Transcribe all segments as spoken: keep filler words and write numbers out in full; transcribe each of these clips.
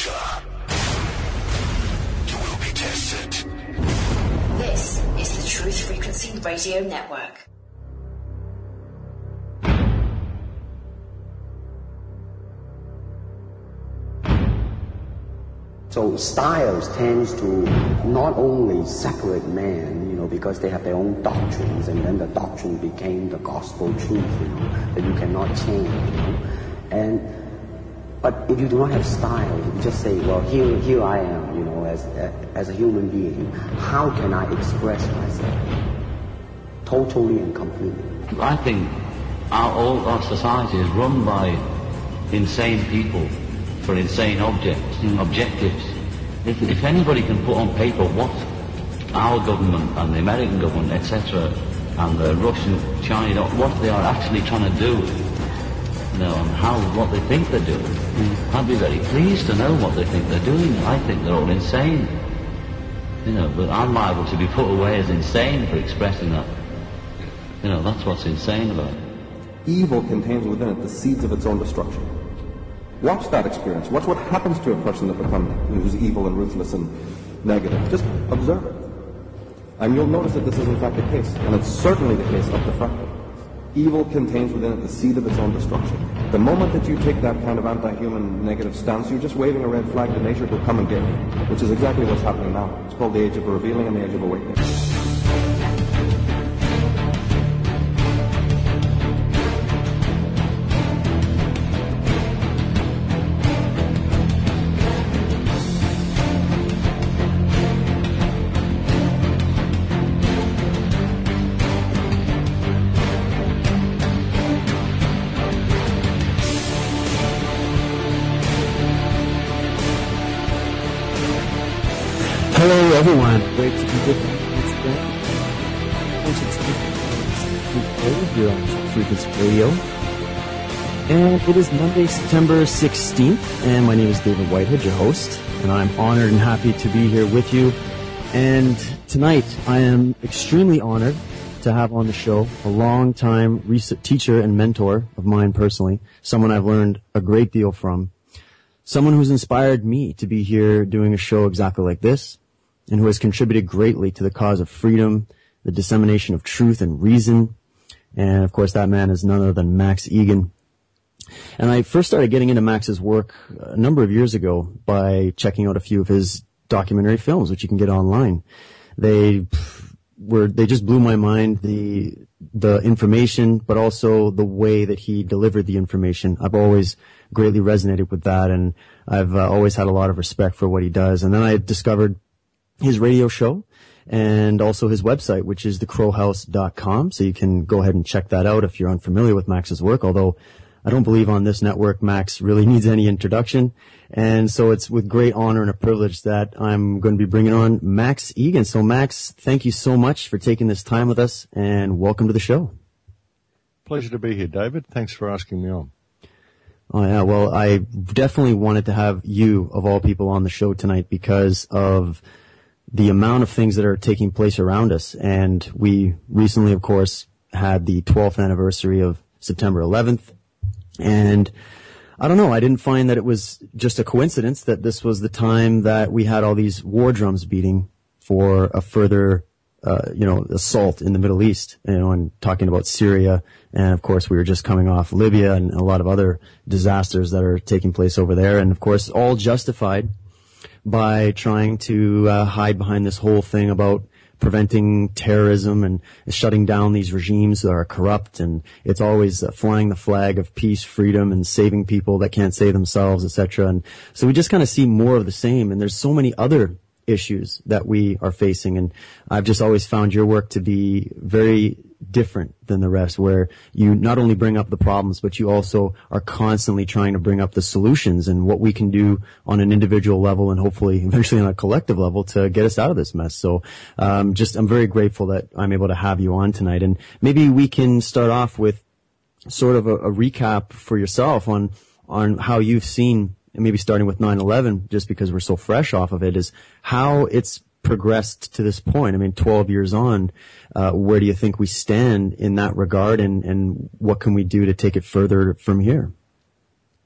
culture. You will be tested. This is the Truth Frequency Radio Network. So styles tends to not only separate men, you know, because they have their own doctrines, and then the doctrine became the gospel truth, you know, that you cannot change, you know. And but if you do not have style, you just say, well, here, here I am, you know, as as a human being. How can I express myself totally and completely? I think our all our society is run by insane people for insane objects, mm. objectives. If, if anybody can put on paper what our government and the American government, et cetera, and the Russian, China, what they are actually trying to do, you know, and how, what they think they're doing, mm. I'd be very pleased to know what they think they're doing. I think they're all insane. You know, but I'm liable to be put away as insane for expressing that. You know, that's what's insane about it. Evil contains within it the seeds of its own destruction. Watch that experience. Watch what happens to a person that becomes who's evil and ruthless and negative. Just observe it. And you'll notice that this is in fact the case. And it's certainly the case up to front. Evil contains within it the seed of its own destruction. The moment that you take that kind of anti-human negative stance, you're just waving a red flag to nature to come and get you, which is exactly what's happening now. It's called the age of revealing and the age of awakening. Hello everyone, great to be with you once again. It's here on Frequency Radio. And it is Monday, September sixteenth, and my name is David Whitehead, your host, and I'm honored and happy to be here with you. And tonight, I am extremely honored to have on the show a long-time teacher and mentor of mine personally, someone I've learned a great deal from, someone who's inspired me to be here doing a show exactly like this, and who has contributed greatly to the cause of freedom, the dissemination of truth and reason. And, of course, that man is none other than Max Igan. And I first started getting into Max's work a number of years ago by checking out a few of his documentary films, which you can get online. They were, they just blew my mind, the, the information, but also the way that he delivered the information. I've always greatly resonated with that, and I've uh, always had a lot of respect for what he does. And then I discovered his radio show and also his website, which is the crow house dot com. So you can go ahead and check that out if you're unfamiliar with Max's work, although I don't believe on this network Max really needs any introduction. And so it's with great honor and a privilege that I'm going to be bringing on Max Igan. So Max, thank you so much for taking this time with us, and welcome to the show. Pleasure to be here, David. Thanks for asking me on. Oh yeah, well, I definitely wanted to have you, of all people, on the show tonight because of the amount of things that are taking place around us. And we recently, of course, had the twelfth anniversary of September eleventh. And I don't know, I didn't find that it was just a coincidence that this was the time that we had all these war drums beating for a further, uh, you know, assault in the Middle East, you know, and talking about Syria. And of course, we were just coming off Libya and a lot of other disasters that are taking place over there. And of course, all justified by trying to uh, hide behind this whole thing about preventing terrorism and shutting down these regimes that are corrupt. And it's always uh, flying the flag of peace, freedom, and saving people that can't save themselves, et cetera. And so we just kind of see more of the same. And there's so many other issues that we are facing. And I've just always found your work to be very different than the rest, where you not only bring up the problems, but you also are constantly trying to bring up the solutions and what we can do on an individual level and hopefully eventually on a collective level to get us out of this mess. So um, just I'm very grateful that I'm able to have you on tonight. And maybe we can start off with sort of a, a recap for yourself on on how you've seen, and maybe starting with nine eleven, just because we're so fresh off of it, is how it's progressed to this point. I mean, twelve years on, uh, where do you think we stand in that regard, and, and what can we do to take it further from here?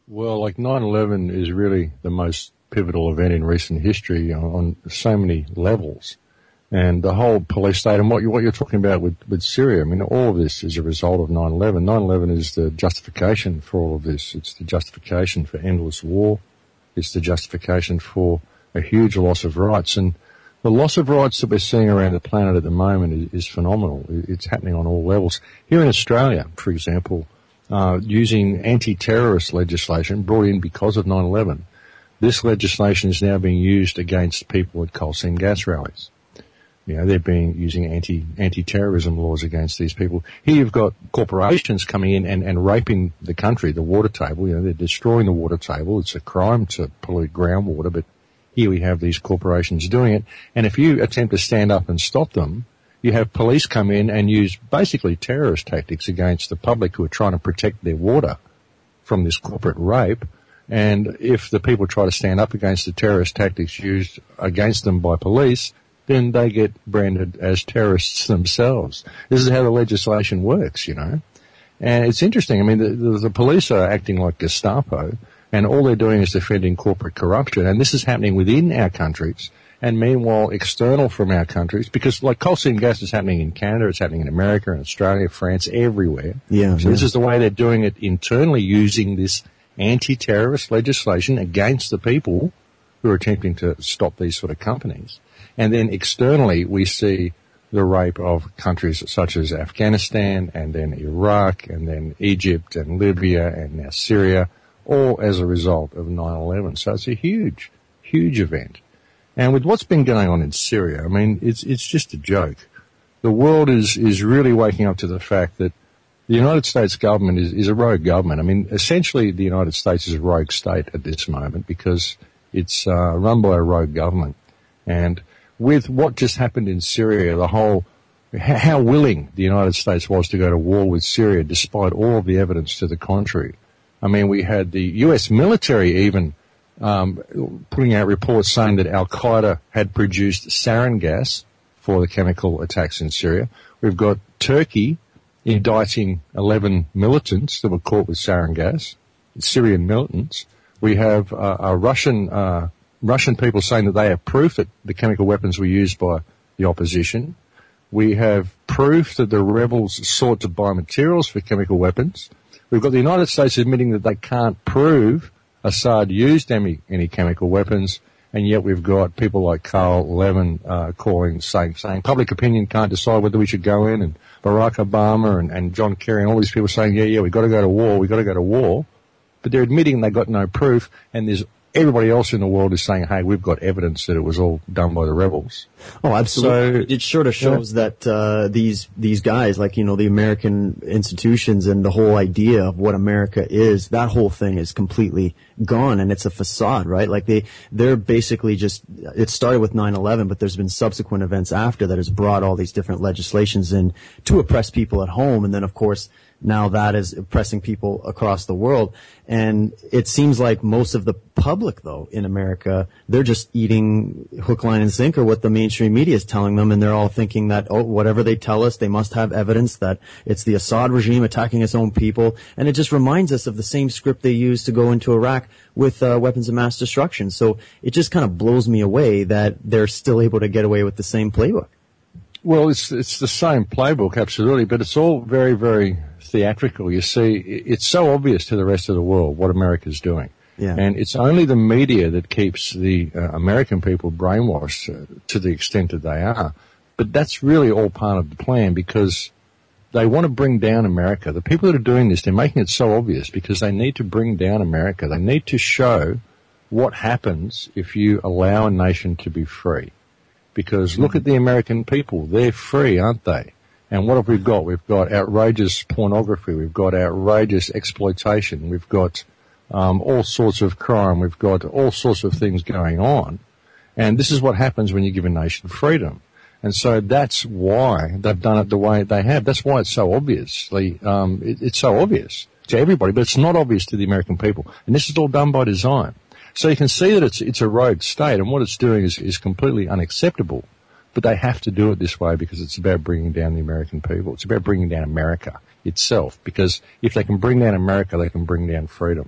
Well, like nine eleven is really the most pivotal event in recent history on, on so many levels. And the whole police state and what, you, what you're talking about with, with Syria, I mean, all of this is a result of nine eleven. nine eleven is the justification for all of this. It's the justification for endless war. It's the justification for a huge loss of rights. And the loss of rights that we're seeing around the planet at the moment is, is phenomenal. It's happening on all levels. Here in Australia, for example, uh, using anti-terrorist legislation brought in because of nine eleven, this legislation is now being used against people at coal seam gas rallies. You know, they're being using anti, anti-terrorism laws against these people. Here you've got corporations coming in and, and raping the country, the water table. You know, they're destroying the water table. It's a crime to pollute groundwater, but here we have these corporations doing it. And if you attempt to stand up and stop them, you have police come in and use basically terrorist tactics against the public who are trying to protect their water from this corporate rape. And if the people try to stand up against the terrorist tactics used against them by police, then they get branded as terrorists themselves. This is how the legislation works, you know. And it's interesting. I mean, the, the, the police are acting like Gestapo, and all they're doing is defending corporate corruption. And this is happening within our countries, and meanwhile external from our countries, because like coal seam gas is happening in Canada, it's happening in America, in Australia, France, everywhere. Yeah. So yeah. this is the way they're doing it internally, using this anti-terrorist legislation against the people who are attempting to stop these sort of companies. And then externally, we see the rape of countries such as Afghanistan and then Iraq and then Egypt and Libya and now Syria, all as a result of nine eleven. So it's a huge, huge event. And with what's been going on in Syria, I mean, it's it's just a joke. The world is, is really waking up to the fact that the United States government is, is a rogue government. I mean, essentially the United States is a rogue state at this moment because it's uh, run by a rogue government. And with what just happened in Syria, the whole, how willing the United States was to go to war with Syria despite all of the evidence to the contrary. I mean, we had the U S military even um, putting out reports saying that Al-Qaeda had produced sarin gas for the chemical attacks in Syria. We've got Turkey indicting eleven militants that were caught with sarin gas, Syrian militants. We have uh, a Russian uh Russian people saying that they have proof that the chemical weapons were used by the opposition. We have proof that the rebels sought to buy materials for chemical weapons. We've got the United States admitting that they can't prove Assad used any, any chemical weapons, and yet we've got people like Carl Levin uh, calling, saying, saying public opinion can't decide whether we should go in, and Barack Obama and, and John Kerry and all these people saying, yeah, yeah, we've got to go to war, we've got to go to war. But they're admitting they got no proof, and there's everybody else in the world is saying, hey, we've got evidence that it was all done by the rebels. Oh, absolutely. So, it sort of shows yeah. that uh, these these guys, like, you know, the American institutions and the whole idea of what America is, that whole thing is completely gone, and it's a facade, right? Like, they, they're basically just, it started with nine eleven, but there's been subsequent events after that has brought all these different legislations in to oppress people at home, and then, of course, now that is oppressing people across the world. And it seems like most of the public, though, in America, they're just eating hook, line, and sinker what the mainstream media is telling them, and they're all thinking that, oh, whatever they tell us, they must have evidence that it's the Assad regime attacking its own people. And it just reminds us of the same script they used to go into Iraq with uh, weapons of mass destruction. So it just kind of blows me away that they're still able to get away with the same playbook. Well, it's it's the same playbook, absolutely, but it's all very, very theatrical. You see, it's so obvious to the rest of the world what America's doing. Yeah. And it's only the media that keeps the uh, American people brainwashed uh, to the extent that they are. But that's really all part of the plan, because they want to bring down America. The people that are doing this, they're making it so obvious because they need to bring down America. They need to show what happens if you allow a nation to be free. Because look at the American people. They're free, aren't they? And what have we got? We've got outrageous pornography. We've got outrageous exploitation. We've got um, all sorts of crime. We've got all sorts of things going on. And this is what happens when you give a nation freedom. And so that's why they've done it the way they have. That's why it's so obviously, um, it, it's so obvious to everybody, but it's not obvious to the American people. And this is all done by design. So you can see that it's it's a rogue state, and what it's doing is, is completely unacceptable. But they have to do it this way because it's about bringing down the American people. It's about bringing down America itself, because if they can bring down America, they can bring down freedom.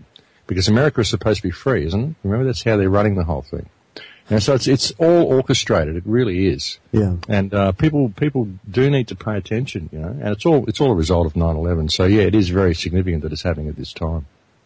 because America is supposed to be free, isn't it? Remember, that's how they're running the whole thing. And so it's it's all orchestrated. It really is. Yeah. And uh, people people do need to pay attention, you know. And it's all it's all a result of nine eleven. So yeah, it is very significant that it's happening at this time.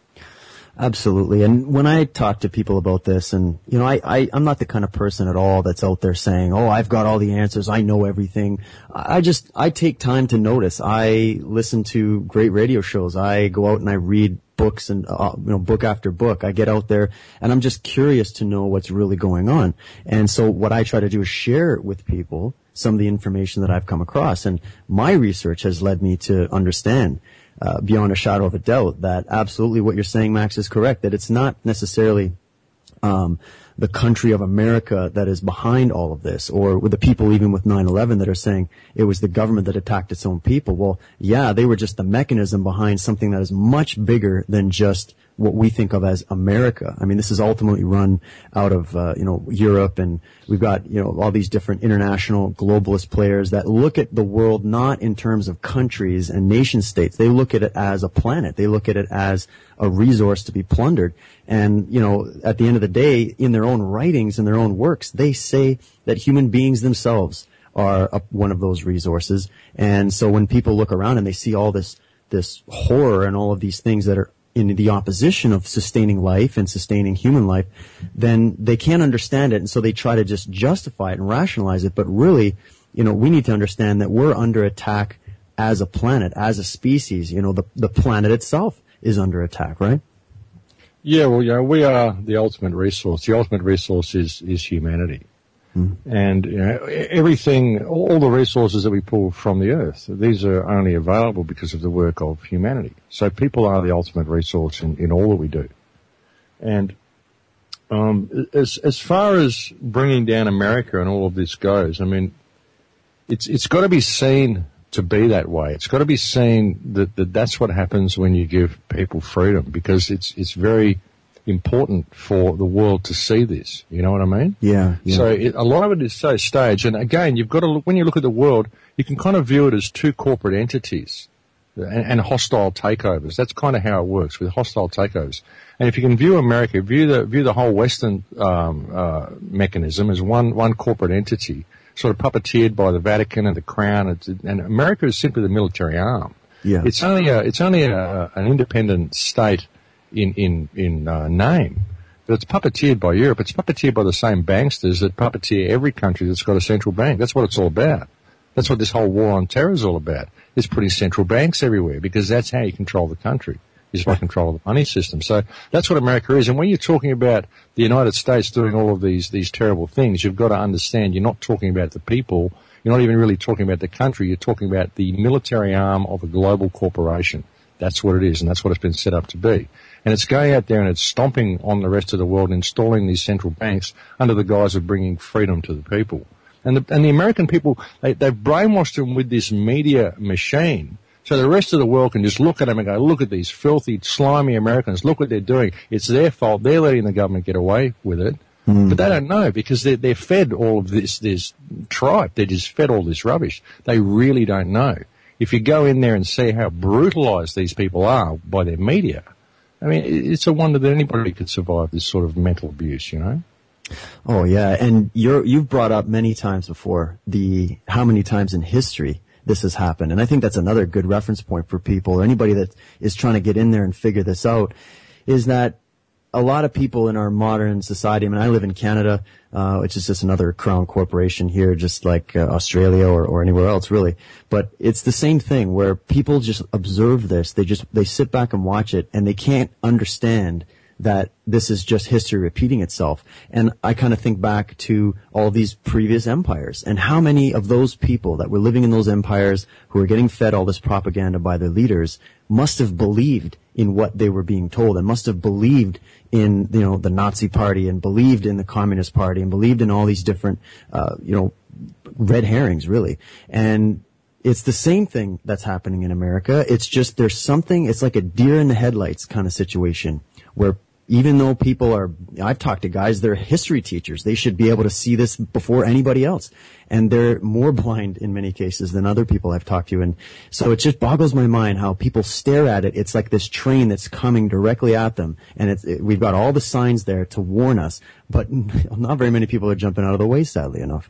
Absolutely. And when I talk to people about this, and, you know, I, I, I'm not the kind of person at all that's out there saying, oh, I've got all the answers, I know everything. I just, I take time to notice. I listen to great radio shows. I go out and I read books and, uh, you know, book after book. I get out there and I'm just curious to know what's really going on. And so what I try to do is share with people some of the information that I've come across. And my research has led me to understand Uh, beyond a shadow of a doubt that absolutely what you're saying, Max, is correct, that it's not necessarily um, the country of America that is behind all of this, or with the people even with nine eleven that are saying it was the government that attacked its own people. Well, yeah, they were just the mechanism behind something that is much bigger than just what we think of as America. I mean, this is ultimately run out of, uh, you know, Europe, and we've got, you know, all these different international globalist players that look at the world not in terms of countries and nation states. They look at it as a planet. They look at it as a resource to be plundered. And, you know, at the end of the day, in their own writings and their own works, they say that human beings themselves are a, one of those resources. And so when people look around and they see all this, this horror and all of these things that are in the opposition of sustaining life and sustaining human life, then they can't understand it. And so they try to just justify it and rationalize it. But really, you know, we need to understand that we're under attack as a planet, as a species. You know, the, the planet itself is under attack, right? Yeah, well, you know, we are the ultimate resource. The ultimate resource is, is humanity. Mm. And, you know, everything, all the resources that we pull from the earth, these are only available because of the work of humanity. So people are the ultimate resource in, in all that we do. And, um, as, as far as bringing down America and all of this goes, I mean, it's, it's got to be seen to be that way. It's got to be seen that, that that's what happens when you give people freedom, because it's, it's very important for the world to see this. You know what I mean? Yeah. yeah. So it, a lot of it is so staged. And again, you've got to look, when you look at the world, you can kind of view it as two corporate entities and, and hostile takeovers. That's kind of how it works with hostile takeovers. And if you can view America, view the, view the whole Western, um, uh, mechanism as one, one corporate entity, sort of puppeteered by the Vatican and the Crown. It's, and America is simply the military arm. Yeah. It's only a, it's only a, an independent state in, in, in, uh, name. But it's puppeteered by Europe. It's puppeteered by the same banksters that puppeteer every country that's got a central bank. That's what it's all about. That's what this whole war on terror is all about. It's putting central banks everywhere, because that's how you control the country, is by control of the money system. So that's what America is. And when you're talking about the United States doing all of these, these terrible things, you've got to understand you're not talking about the people. You're not even really talking about the country. You're talking about the military arm of a global corporation. That's what it is, and that's what it's been set up to be. And it's going out there and it's stomping on the rest of the world and installing these central banks under the guise of bringing freedom to the people. And the, and the American people, they, they've brainwashed them with this media machine. So the rest of the world can just look at them and go, look at these filthy, slimy Americans. Look what they're doing. It's their fault. They're letting the government get away with it. Mm. But they don't know, because they're, they're fed all of this, this tripe. They're just fed all this rubbish. They really don't know. If you go in there and see how brutalized these people are by their media, I mean, it's a wonder that anybody could survive this sort of mental abuse, you know? Oh, yeah. And you're, you've brought up many times before the, how many times in history this has happened. And I think that's another good reference point for people, or anybody that is trying to get in there and figure this out, is that a lot of people in our modern society, I mean, I live in Canada, uh, which is just another crown corporation here, just like uh, Australia or, or anywhere else, really. But it's the same thing where people just observe this. They just, they sit back and watch it, and they can't understand that this is just history repeating itself. And I kind of think back to all these previous empires, and how many of those people that were living in those empires, who were getting fed all this propaganda by their leaders, must have believed in what they were being told, and must have believed in, you know, the Nazi Party, and believed in the Communist Party, and believed in all these different, uh, you know, red herrings, really. And it's the same thing that's happening in America. It's just there's something, it's like a deer in the headlights kind of situation, where even though people are, I've talked to guys, they're history teachers. They should be able to see this before anybody else. And they're more blind in many cases than other people I've talked to. And so it just boggles my mind how people stare at it. It's like this train that's coming directly at them. And it's, it, we've got all the signs there to warn us, but not very many people are jumping out of the way, sadly enough.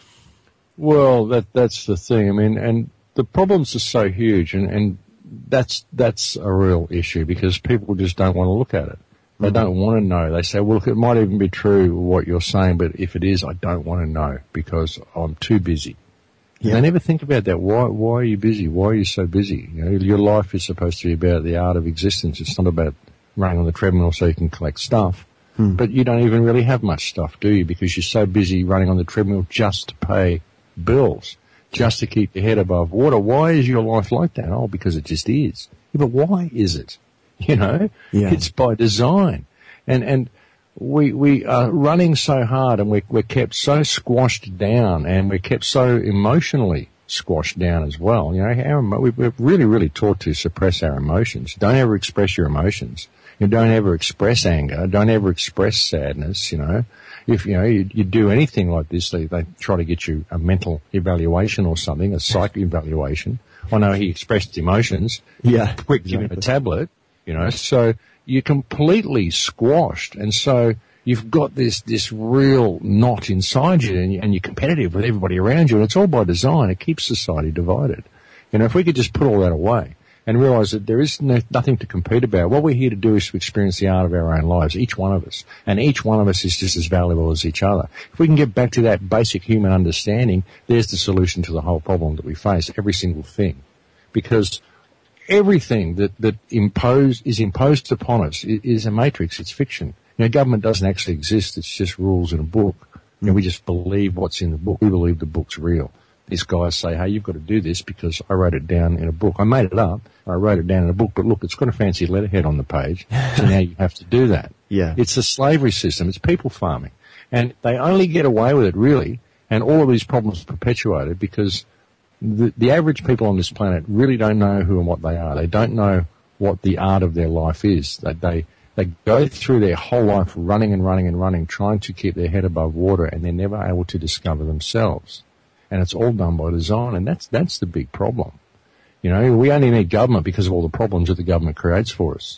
Well, that that's the thing. I mean, and the problems are so huge, and, and that's that's a real issue because people just don't want to look at it. They don't want to know. They say, well, look, it might even be true what you're saying, but if it is, I don't want to know because I'm too busy. Yeah. They never think about that. Why, why are you busy? Why are you so busy? You know, your life is supposed to be about the art of existence. It's not about running on the treadmill so you can collect stuff. Hmm. But you don't even really have much stuff, do you? Because you're so busy running on the treadmill just to pay bills, just to keep your head above water. Why is your life like that? Oh, because it just is. Yeah, but why is it? You know, yeah. It's by design. And, and we, we are running so hard and we're, we're kept so squashed down and we're kept so emotionally squashed down as well. You know, our, we're really, really taught to suppress our emotions. Don't ever express your emotions. You don't ever express anger. Don't ever express sadness, you know. If, you know, you, you do anything like this, they, they try to get you a mental evaluation or something, a psych evaluation. I know he expressed emotions. Yeah. Quick, give him a tablet. You know, so you're completely squashed, and so you've got this this real knot inside you, and, you, and you're competitive with everybody around you, and it's all by design. It keeps society divided. You know, if we could just put all that away and realise that there is no, nothing to compete about, what we're here to do is to experience the art of our own lives, each one of us, and each one of us is just as valuable as each other. If we can get back to that basic human understanding, there's the solution to the whole problem that we face, every single thing, because everything that, that impose, is imposed upon us is, is a matrix. It's fiction. You know, government doesn't actually exist. It's just rules in a book. You know, we just believe what's in the book. We believe the book's real. These guys say, hey, you've got to do this because I wrote it down in a book. I made it up. I wrote it down in a book, but look, it's got a fancy letterhead on the page. So now you have to do that. Yeah. It's a slavery system. It's people farming. And they only get away with it, really. And all of these problems are perpetuated because The, the average people on this planet really don't know who and what they are. They don't know what the art of their life is. They, they, they go through their whole life running and running and running, trying to keep their head above water, and they're never able to discover themselves. And it's all done by design, and that's, that's the big problem. You know, we only need government because of all the problems that the government creates for us.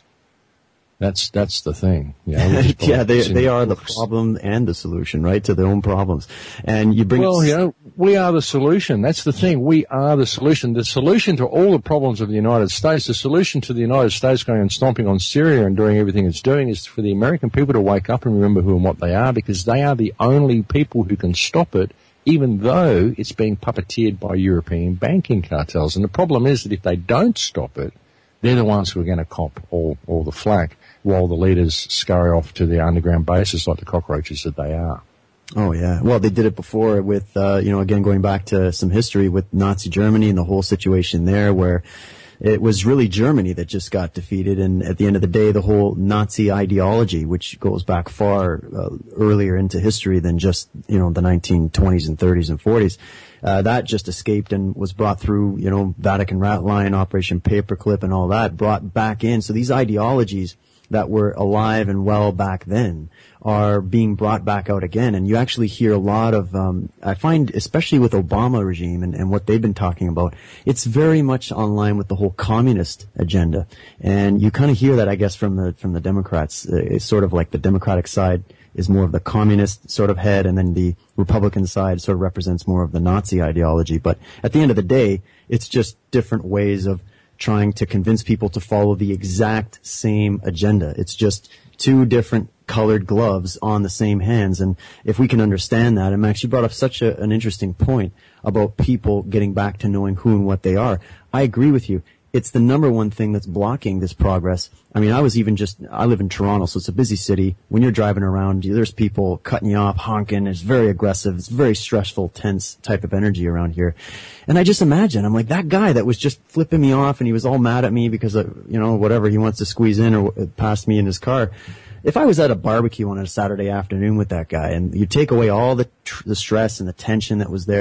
That's that's the thing. You know, yeah, they they are the problem and the solution, right, to their own problems. And you bring well, you know, we are the solution. That's the thing. We are the solution. The solution to all the problems of the United States, the solution to the United States going and stomping on Syria and doing everything it's doing is for the American people to wake up and remember who and what they are, because they are the only people who can stop it, even though it's being puppeteered by European banking cartels. And the problem is that if they don't stop it, they're the ones who are going to cop all, all the flack while the leaders scurry off to their underground bases like the cockroaches that they are. Oh, yeah. Well, they did it before with, uh, you know, again, going back to some history with Nazi Germany and the whole situation there where it was really Germany that just got defeated. And at the end of the day, the whole Nazi ideology, which goes back far uh, earlier into history than just, you know, the nineteen twenties and thirties and forties, uh, that just escaped and was brought through, you know, Vatican Rat Line, Operation Paperclip and all that, brought back in. So these ideologies that were alive and well back then are being brought back out again. And you actually hear a lot of, um, I find, especially with Obama regime and, and what they've been talking about, it's very much on line with the whole communist agenda. And you kind of hear that, I guess, from the, from the Democrats. It's sort of like the Democratic side is more of the communist sort of head, and then the Republican side sort of represents more of the Nazi ideology. But at the end of the day, it's just different ways of trying to convince people to follow the exact same agenda. It's just two different colored gloves on the same hands. And if we can understand that, and Max, you brought up such a, an interesting point about people getting back to knowing who and what they are. I agree with you. It's the number one thing that's blocking this progress. I mean, I was even just, I live in Toronto, so it's a busy city. When you're driving around, there's people cutting you off, honking. It's very aggressive. It's very stressful, tense type of energy around here. And I just imagine, I'm like, that guy that was just flipping me off and he was all mad at me because of, you know, whatever, he wants to squeeze in or past me in his car. If I was at a barbecue on a Saturday afternoon with that guy and you take away all the, tr- the stress and the tension that was there,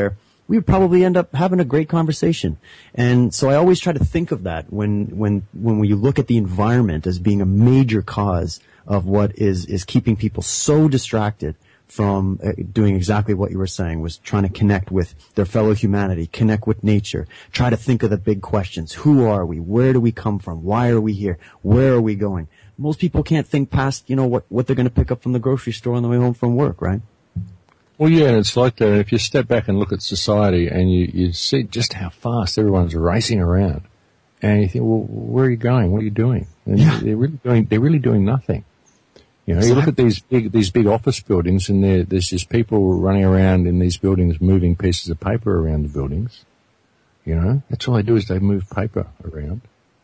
we would probably end up having a great conversation. And so I always try to think of that when, when, when you look at the environment as being a major cause of what is, is keeping people so distracted from uh, doing exactly what you were saying, was trying to connect with their fellow humanity, connect with nature, try to think of the big questions. Who are we? Where do we come from? Why are we here? Where are we going? Most people can't think past, you know, what, what they're going to pick up from the grocery store on the way home from work, right? Well, yeah, and it's like that. If you step back and look at society and you, you see just how fast everyone's racing around, and you think, well, where are you going? What are you doing? And yeah. they're really doing, they're really doing nothing. You know, exactly. You look at these big, these big office buildings, and there, there's just people running around in these buildings moving pieces of paper around the buildings. You know, that's all they do is they move paper around.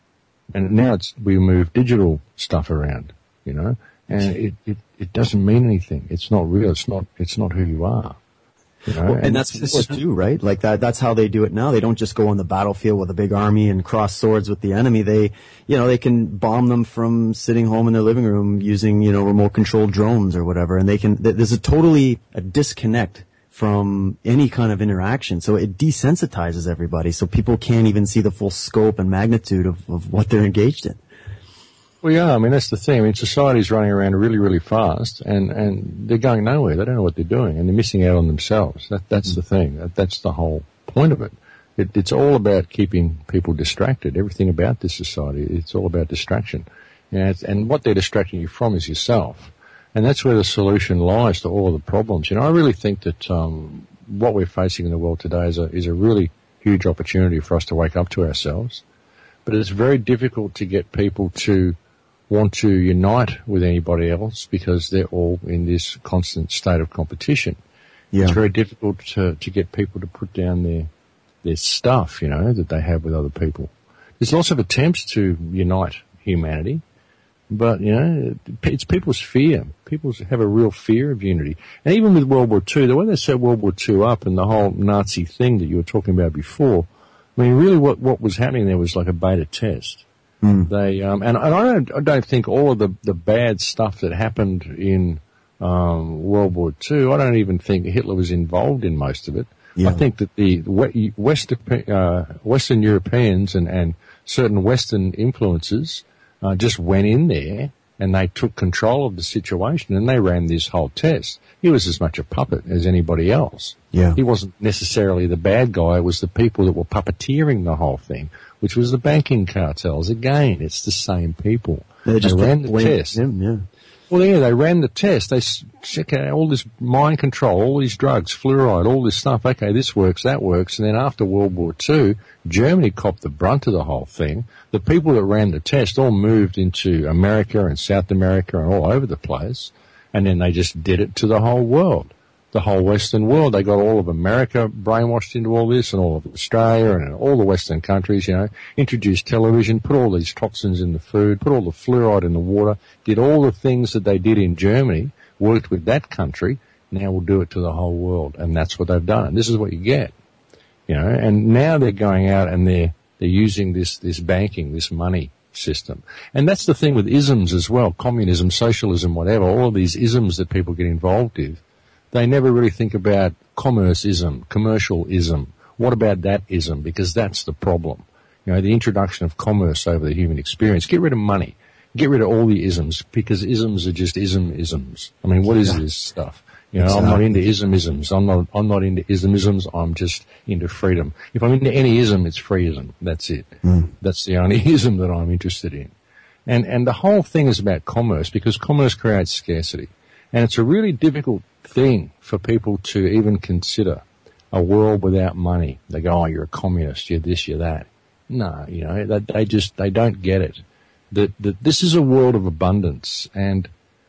And now it's, we move digital stuff around, you know, and it, it, it doesn't mean anything. It's not real. It's not, it's not who you are. You know? Well, and, and that's what they do, right? Like that, that's how they do it now. They don't just go on the battlefield with a big army and cross swords with the enemy. They, you know, they can bomb them from sitting home in their living room using, you know, remote controlled drones or whatever. And they can, there's a totally a disconnect from any kind of interaction. So it desensitizes everybody. So people can't even see the full scope and magnitude of, of what they're engaged in. Well, yeah, I mean, that's the thing. I mean, society's running around really, really fast, and, and they're going nowhere. They don't know what they're doing, and they're missing out on themselves. That, that's mm. the thing. That, that's the whole point of it. it. It's all about keeping people distracted. Everything about this society, it's all about distraction. You know, and what they're distracting you from is yourself. And that's where the solution lies to all of the problems. You know, I really think that um, what we're facing in the world today is a, is a really huge opportunity for us to wake up to ourselves. But it's very difficult to get people to want to unite with anybody else because they're all in this constant state of competition. Yeah. It's very difficult to, to get people to put down their, their stuff, you know, that they have with other people. There's lots of attempts to unite humanity, but, you know, it's people's fear. People have a real fear of unity. And even with World War Two, the way they set World War Two up and the whole Nazi thing that you were talking about before, I mean, really what, what was happening there was like a beta test. Mm. They, um, and, and I don't, I don't think all of the, the bad stuff that happened in, um, World War Two, I don't even think Hitler was involved in most of it. Yeah. I think that the West, uh, Western Europeans and, and certain Western influences, uh, just went in there and they took control of the situation and they ran this whole test. He was as much a puppet as anybody else. Yeah. He wasn't necessarily the bad guy. It was the people that were puppeteering the whole thing, which was the banking cartels. Again, it's the same people. They just they ran the test. Him, yeah. Well, yeah, they ran the test. They check out all this mind control, all these drugs, fluoride, all this stuff. Okay, this works, that works. And then after World War Two, Germany copped the brunt of the whole thing. The people that ran the test all moved into America and South America and all over the place. And then they just did it to the whole world. The whole Western world. They got all of America brainwashed into all this and all of Australia and all the Western countries, you know, introduced television, put all these toxins in the food, put all the fluoride in the water, did all the things that they did in Germany, worked with that country. Now we'll do it to the whole world. And that's what they've done. And this is what you get, you know, and now they're going out and they're, they're using this, this banking, this money system. And that's the thing with isms as well, communism, socialism, whatever, all of these isms that people get involved with. They never really think about commerce-ism, commercial-ism. What about that ism? Because that's the problem. You know, the introduction of commerce over the human experience. Get rid of money. Get rid of all the isms, because isms are just ism-isms. I mean, what is this stuff? You know, exactly. I'm not into ism-isms. I'm not, I'm not into ism-isms. I'm just into freedom. If I'm into any ism, it's freeism. That's it. Mm. That's the only ism that I'm interested in. And, and the whole thing is about commerce, because commerce creates scarcity. And it's a really difficult thing for people to even consider a world without money. They go, oh, you're a communist, you're this, you're that. No, you know, they, they just, they don't get it. That, that this is a world of abundance, and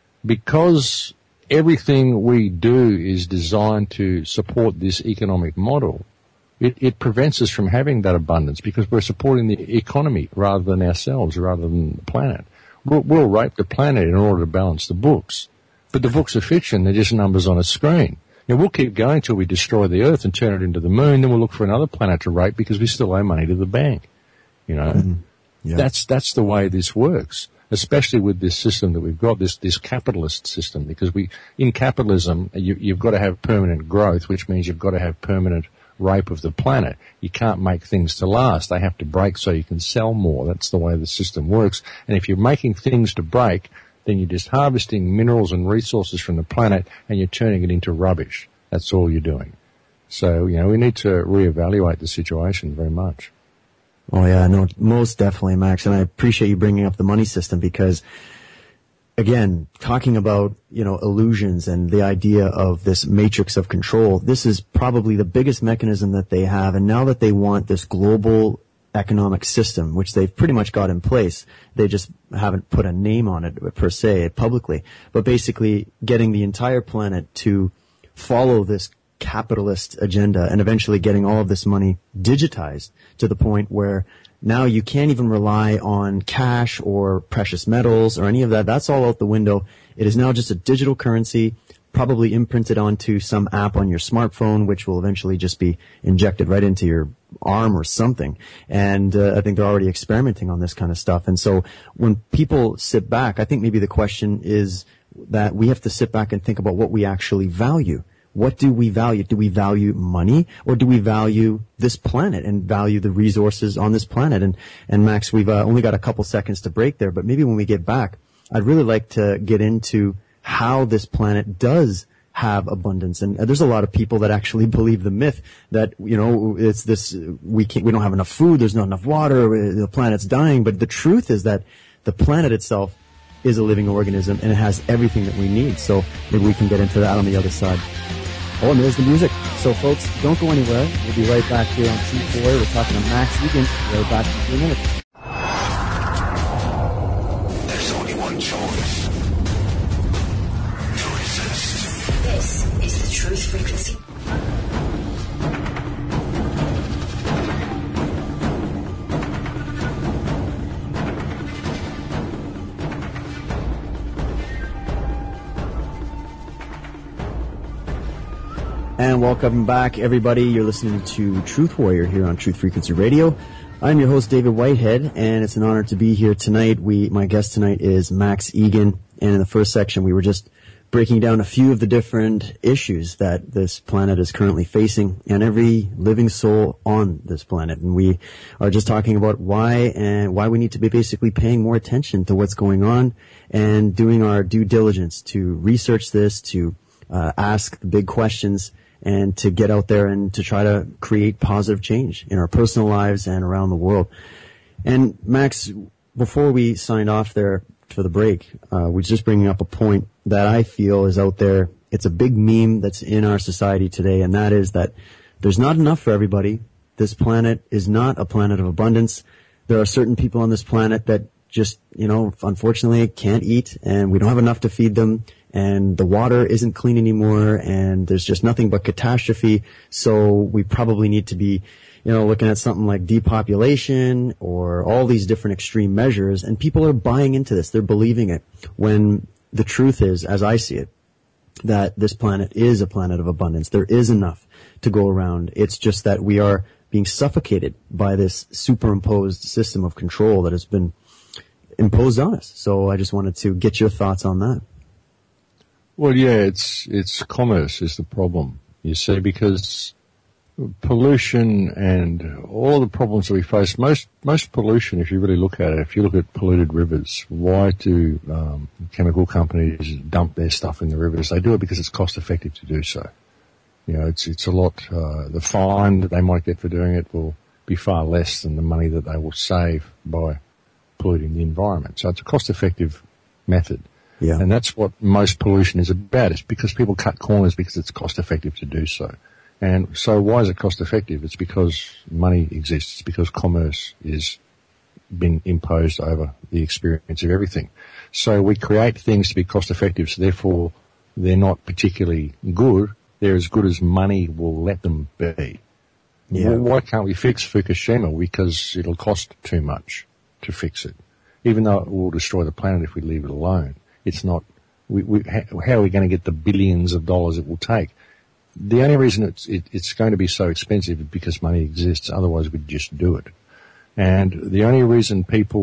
because everything we do is designed to support this economic model, it, it prevents us from having that abundance because we're supporting the economy rather than ourselves, rather than the planet. We'll, we'll rape the planet in order to balance the books. But the books are fiction. They're just numbers on a screen. You know, we'll keep going till we destroy the Earth and turn it into the moon. Then we'll look for another planet to rape because we still owe money to the bank. You know, mm, yeah. that's that's the way this works. Especially with this system that we've got, this this capitalist system. Because we, in capitalism, you, you've got to have permanent growth, which means you've got to have permanent rape of the planet. You can't make things to last. They have to break so you can sell more. That's the way the system works. And if you're making things to break, then you're just harvesting minerals and resources from the planet and you're turning it into rubbish. That's all you're doing. So, you know, we need to reevaluate the situation very much. Oh yeah, no, most definitely, Max. And I appreciate you bringing up the money system because, again, talking about, you know, illusions and the idea of this matrix of control, this is probably the biggest mechanism that they have. And now that they want this global economic system, which they've pretty much got in place, they just haven't put a name on it per se publicly, but basically getting the entire planet to follow this capitalist agenda and eventually getting all of this money digitized to the point where now you can't even rely on cash or precious metals or any of that. That's all out the window. It is now just a digital currency, probably imprinted onto some app on your smartphone, which will eventually just be injected right into your arm or something. And uh, I think they're already experimenting on this kind of stuff. And so when people sit back, I think maybe the question is that we have to sit back and think about what we actually value. What do we value? Do we value money or do we value this planet and value the resources on this planet? And, and Max, we've uh, only got a couple seconds to break there, but maybe when we get back, I'd really like to get into how this planet does have abundance. And uh, there's a lot of people that actually believe the myth that, you know, it's this, we can't, we don't have enough food, there's not enough water, the planet's dying. But the truth is that the planet itself is a living organism and it has everything that we need. So maybe we can get into that on the other side. Oh, and there's the music. So, folks, don't go anywhere. We'll be right back here on Truth Warrior. We're talking to Max Igan. We're back in a few minutes. There's only one choice. To resist. This is the Truth Frequency. And welcome back, everybody. You're listening to Truth Warrior here on Truth Frequency Radio. I'm your host, David Whitehead, and it's an honor to be here tonight. We, my guest tonight is Max Igan, and in the first section, we were just breaking down a few of the different issues that this planet is currently facing and every living soul on this planet. And we are just talking about why and why we need to be basically paying more attention to what's going on and doing our due diligence to research this, to uh, ask the big questions, and to get out there and to try to create positive change in our personal lives and around the world. And Max, before we signed off there for the break, uh, we're just bringing up a point that I feel is out there. It's a big meme that's in our society today, and that is that there's not enough for everybody. This planet is not a planet of abundance. There are certain people on this planet that just, you know, unfortunately can't eat, and we don't have enough to feed them. And the water isn't clean anymore, and there's just nothing but catastrophe. So we probably need to be, you know, looking at something like depopulation or all these different extreme measures. And people are buying into this. They're believing it. When the truth is, as I see it, that this planet is a planet of abundance. There is enough to go around. It's just that we are being suffocated by this superimposed system of control that has been imposed on us. So I just wanted to get your thoughts on that. Well, yeah, it's it's commerce is the problem, you see, because pollution and all the problems that we face, most most pollution, if you really look at it, if you look at polluted rivers, why do um, chemical companies dump their stuff in the rivers? They do it because it's cost effective to do so. You know, it's it's a lot. Uh, the fine that they might get for doing it will be far less than the money that they will save by polluting the environment. So it's a cost effective method. Yeah. And that's what most pollution is about. It's because people cut corners because it's cost effective to do so. And so why is it cost effective? It's because money exists. It's because commerce is been imposed over the experience of everything. So we create things to be cost effective, so therefore they're not particularly good. They're as good as money will let them be. Yeah. Well, why can't we fix Fukushima? Because it'll cost too much to fix it, even though it will destroy the planet if we leave it alone. It's not, we, we, how are we going to get the billions of dollars it will take? The only reason it's, it, it's going to be so expensive is because money exists. Otherwise, we'd just do it. And the only reason people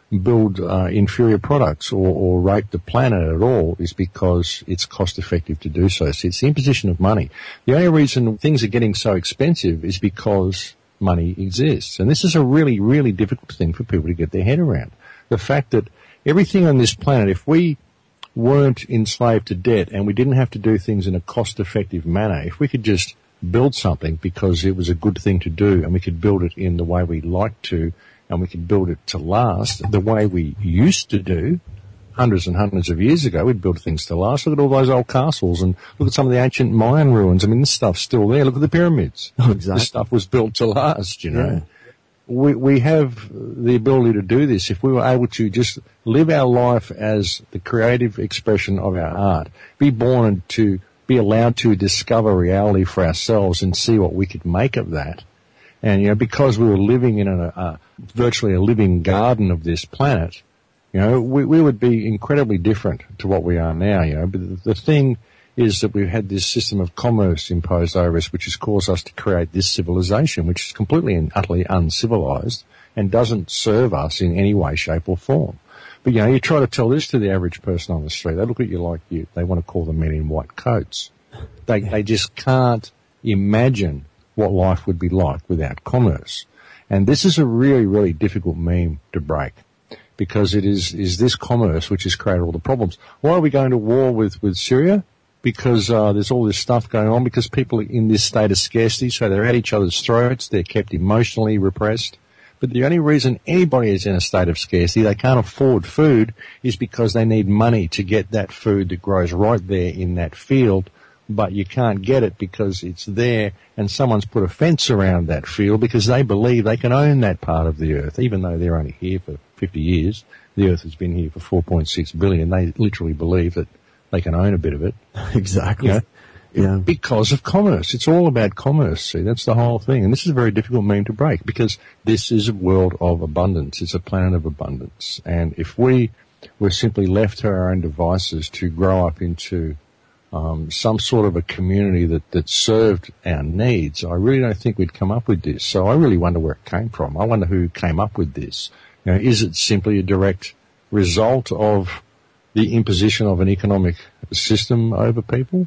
build uh, inferior products or, or rape the planet at all is because it's cost effective to do so. So it's the imposition of money. The only reason things are getting so expensive is because money exists. And this is a really, really difficult thing for people to get their head around. The fact that everything on this planet, if we weren't enslaved to debt and we didn't have to do things in a cost-effective manner, if we could just build something because it was a good thing to do and we could build it in the way we like to and we could build it to last the way we used to do hundreds and hundreds of years ago, we'd build things to last. Look at all those old castles and look at some of the ancient Mayan ruins. I mean, this stuff's still there. Look at the pyramids. Oh, exactly. This stuff was built to last, you know. Yeah. We, we have the ability to do this if we were able to just live our life as the creative expression of our art, be born and to be allowed to discover reality for ourselves and see what we could make of that. And, you know, because we were living in a, a virtually a living garden of this planet, you know, we, we would be incredibly different to what we are now, you know. But the, the thing is that we've had this system of commerce imposed over us, which has caused us to create this civilization, which is completely and utterly uncivilized and doesn't serve us in any way, shape or form. But, you know, you try to tell this to the average person on the street, they look at you like you, they want to call the men in white coats. They, yeah. they just can't imagine what life would be like without commerce. And this is a really, really difficult meme to break because it is, is this commerce which has created all the problems. Why are we going to war with, with Syria? Because uh, there's all this stuff going on, because people are in this state of scarcity, so they're at each other's throats, they're kept emotionally repressed. But the only reason anybody is in a state of scarcity, they can't afford food, is because they need money to get that food that grows right there in that field, but you can't get it because it's there and someone's put a fence around that field because they believe they can own that part of the earth, even though they're only here for fifty years. The earth has been here for four point six billion. They literally believe that they can own a bit of it. Exactly. You know, yeah. Because of commerce. It's all about commerce. See, that's the whole thing. And this is a very difficult meme to break because this is a world of abundance. It's a planet of abundance. And if we were simply left to our own devices to grow up into um, some sort of a community that, that served our needs, I really don't think we'd come up with this. So I really wonder where it came from. I wonder who came up with this. You know, is it simply a direct result of the imposition of an economic system over people?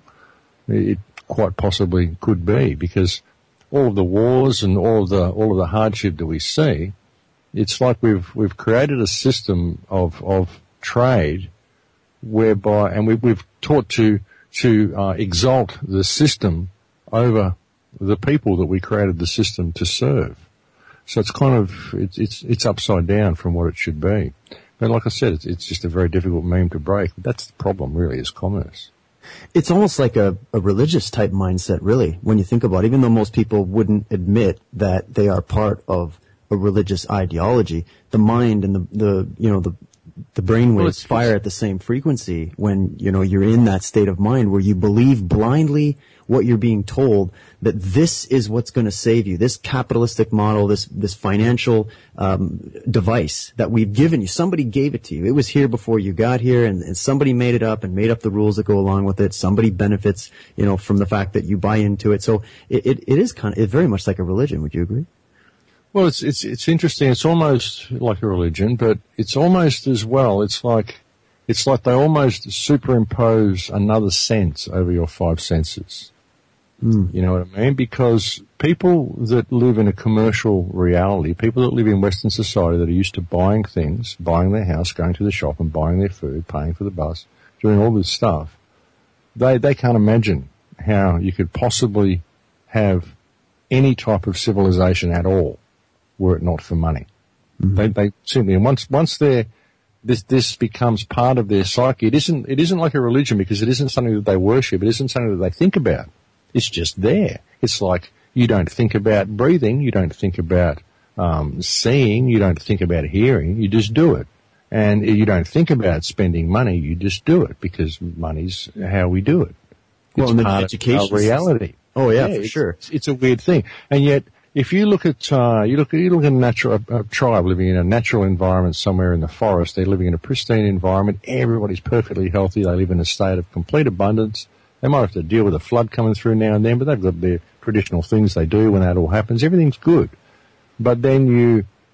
It quite possibly could be, because all of the wars and all of the all of the hardship that we see, it's like we've we've created a system of of trade whereby, and we, we've taught to to uh, exalt the system over the people that we created the system to serve. So it's kind of it's it's, it's upside down from what it should be. But like I said, it's, it's just a very difficult meme to break. But that's the problem, really, is commerce. It's almost like a, a religious type mindset, really, when you think about it. Even though most people wouldn't admit that they are part of a religious ideology, the mind and the, the you know, the the brainwaves well, fire at the same frequency when, you know, you're in that state of mind where you believe blindly what you're being told, that this is what's going to save you. This capitalistic model, this this financial um, device that we've given you, somebody gave it to you. It was here before you got here, and, and somebody made it up and made up the rules that go along with it. Somebody benefits, you know, from the fact that you buy into it. So it, it, it is kind of, it's very much like a religion. Would you agree? Well, it's it's it's interesting. It's almost like a religion, but it's almost as well. It's like it's like they almost superimpose another sense over your five senses. Mm. You know what I mean? Because people that live in a commercial reality, people that live in Western society that are used to buying things, buying their house, going to the shop and buying their food, paying for the bus, doing all this stuff, they they can't imagine how you could possibly have any type of civilization at all were it not for money. Mm-hmm. They, they simply, and once, once they're, this, this becomes part of their psyche, it isn't, it isn't like a religion because it isn't something that they worship. It isn't something that they think about. It's just there. It's like you don't think about breathing. You don't think about, um, seeing. You don't think about hearing. You just do it. And you don't think about spending money. You just do it because money's how we do it. It's well, part education of our reality. Oh yeah, yeah, for it's, sure. It's, it's a weird thing. And yet, if you look at, uh, you look at, you look at a natural, a, a tribe living in a natural environment somewhere in the forest, they're living in a pristine environment, everybody's perfectly healthy, they live in a state of complete abundance. They might have to deal with a flood coming through now and then, but they've got their traditional things they do when that all happens. Everything's good. But then you,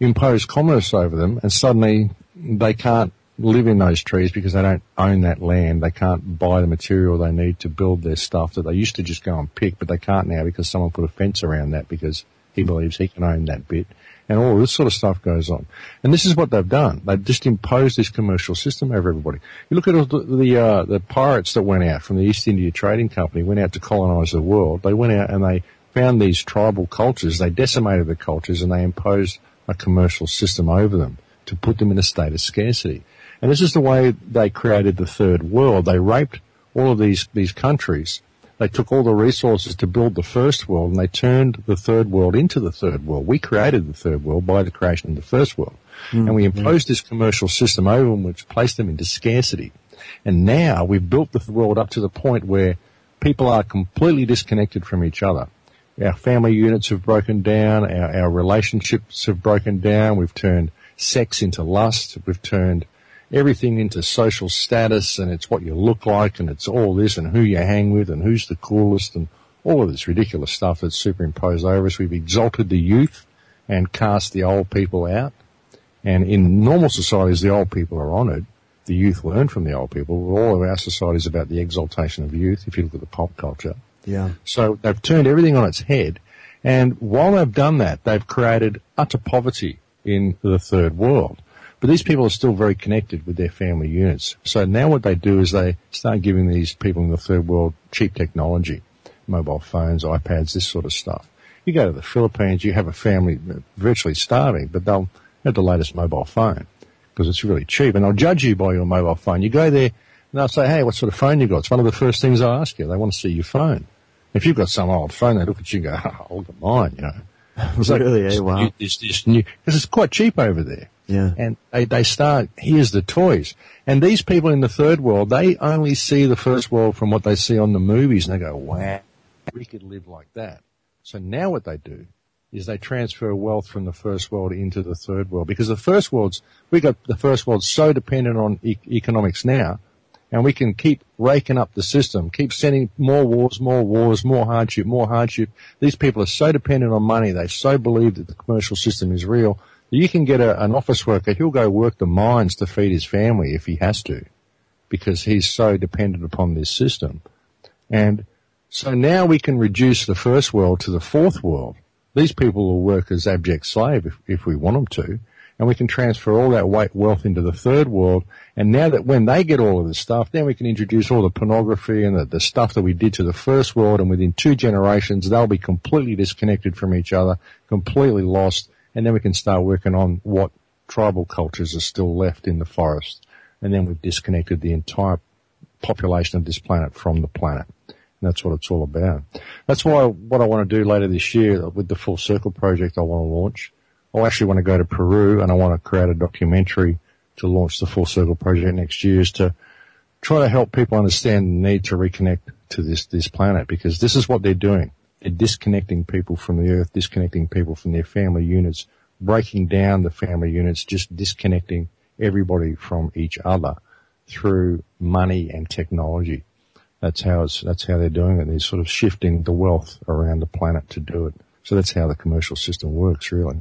impose commerce over them, and suddenly they can't live in those trees because they don't own that land. They can't buy the material they need to build their stuff that they used to just go and pick, but they can't now because someone put a fence around that because he believes he can own that bit. And all this sort of stuff goes on. And this is what they've done. They've just imposed this commercial system over everybody. You look at all the the, uh, the pirates that went out from the East India Trading Company, went out to colonize the world. They went out and they found these tribal cultures. They decimated the cultures and they imposed a commercial system over them to put them in a state of scarcity. And this is the way they created the third world. They raped all of these, these countries. They took all the resources to build the first world and they turned the third world into the third world. We created the third world by the creation of the first world. Mm-hmm. And we imposed this commercial system over them which placed them into scarcity. And now we've built the world up to the point where people are completely disconnected from each other. Our family units have broken down. Our, our relationships have broken down. We've turned sex into lust. We've turned everything into social status, and it's what you look like, and it's all this, and who you hang with, and who's the coolest, and all of this ridiculous stuff that's superimposed over us. We've exalted the youth and cast the old people out. And in normal societies, the old people are honoured. The youth learn from the old people. All of our society is about the exaltation of youth, if you look at the pop culture. Yeah. So they've turned everything on its head. And while they've done that, they've created utter poverty in the third world. But these people are still very connected with their family units. So now what they do is they start giving these people in the third world cheap technology, mobile phones, iPads, this sort of stuff. You go to the Philippines, you have a family virtually starving, but they'll have the latest mobile phone because it's really cheap. And they'll judge you by your mobile phone. You go there and they'll say, hey, what sort of phone you got? It's one of the first things I ask you. They want to see your phone. If you've got some old phone, they look at you and go, oh, look at mine, you know. It's really, like, eh? Wow. This, this new, because it's quite cheap over there. Yeah. And they, they start, here's the toys. And these people in the third world, they only see the first world from what they see on the movies. And they go, wow, we could live like that. So now what they do is they transfer wealth from the first world into the third world. Because the first world's, we got the first world so dependent on e- economics now. And we can keep raking up the system, keep sending more wars, more wars, more hardship, more hardship. These people are so dependent on money. They so believe that the commercial system is real. You can get a, an office worker, he'll go work the mines to feed his family if he has to, because he's so dependent upon this system. And so now we can reduce the first world to the fourth world. These people will work as abject slave if, if we want them to, and we can transfer all that wealth into the third world. And now that when they get all of this stuff, then we can introduce all the pornography and the, the stuff that we did to the first world, and within two generations, they'll be completely disconnected from each other, completely lost. And then we can start working on what tribal cultures are still left in the forest. And then we've disconnected the entire population of this planet from the planet. And that's what it's all about. That's why what I want to do later this year with the Full Circle project I want to launch. I actually want to go to Peru and I want to create a documentary to launch the Full Circle project next year, is to try to help people understand the need to reconnect to this, this planet, because this is what they're doing. They're disconnecting people from the earth, disconnecting people from their family units, breaking down the family units, just disconnecting everybody from each other through money and technology. That's how it's, that's how they're doing it. They're sort of shifting the wealth around the planet to do it. So that's how the commercial system works, really.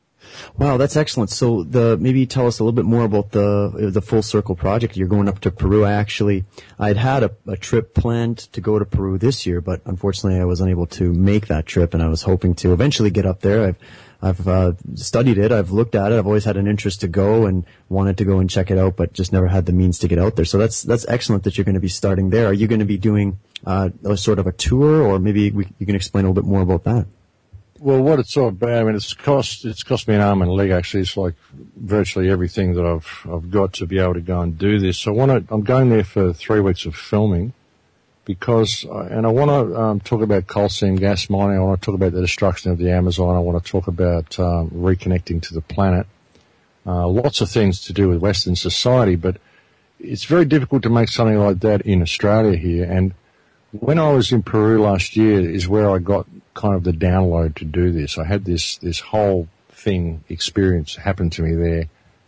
Wow, that's excellent. So the maybe tell us a little bit more about the the Full Circle project. You're going up to Peru. I actually I'd had a, a trip planned to go to Peru this year, but unfortunately I was unable to make that trip, and I was hoping to eventually get up there. I've I've uh, studied it. I've looked at it. I've always had an interest to go and wanted to go and check it out, but just never had the means to get out there. So that's that's excellent that you're going to be starting there. Are you going to be doing uh, a sort of a tour, or maybe we, you can explain a little bit more about that? Well, what it's all about, I mean, it's cost, it's cost me an arm and a leg, actually. It's like virtually everything that I've, I've got to be able to go and do this. So I want to, I'm going there for three weeks of filming because, I, and I want to, um, talk about coal seam gas mining. I want to talk about the destruction of the Amazon. I want to talk about, um, reconnecting to the planet. Uh, lots of things to do with Western society, but it's very difficult to make something like that in Australia here. And when I was in Peru last year is where I got kind of the download to do this. I had this, this whole thing experience happen to me there,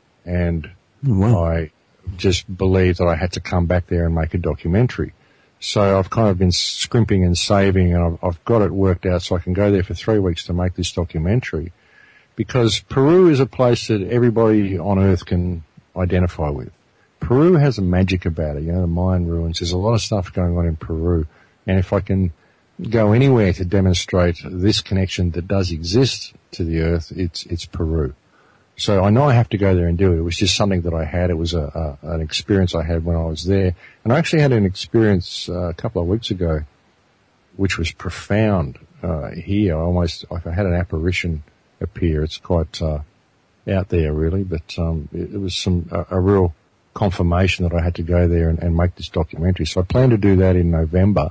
and wow. I just believed that I had to come back there and make a documentary. So I've kind of been scrimping and saving, and I've, I've got it worked out so I can go there for three weeks to make this documentary. because Peru is a place that everybody on Earth can identify with. Peru has a magic about it, you know, the Mayan ruins. There's a lot of stuff going on in Peru. And if I can go anywhere to demonstrate this connection that does exist to the Earth, it's it's Peru. So I know I have to go there and do it. It was just something that I had. It was a, a an experience I had when I was there. And I actually had an experience uh, a couple of weeks ago, which was profound uh, here. I almost, I had an apparition appear. It's quite uh, out there, really, but um, it, it was some a, a real confirmation that I had to go there and, and make this documentary. So I plan to do that in November.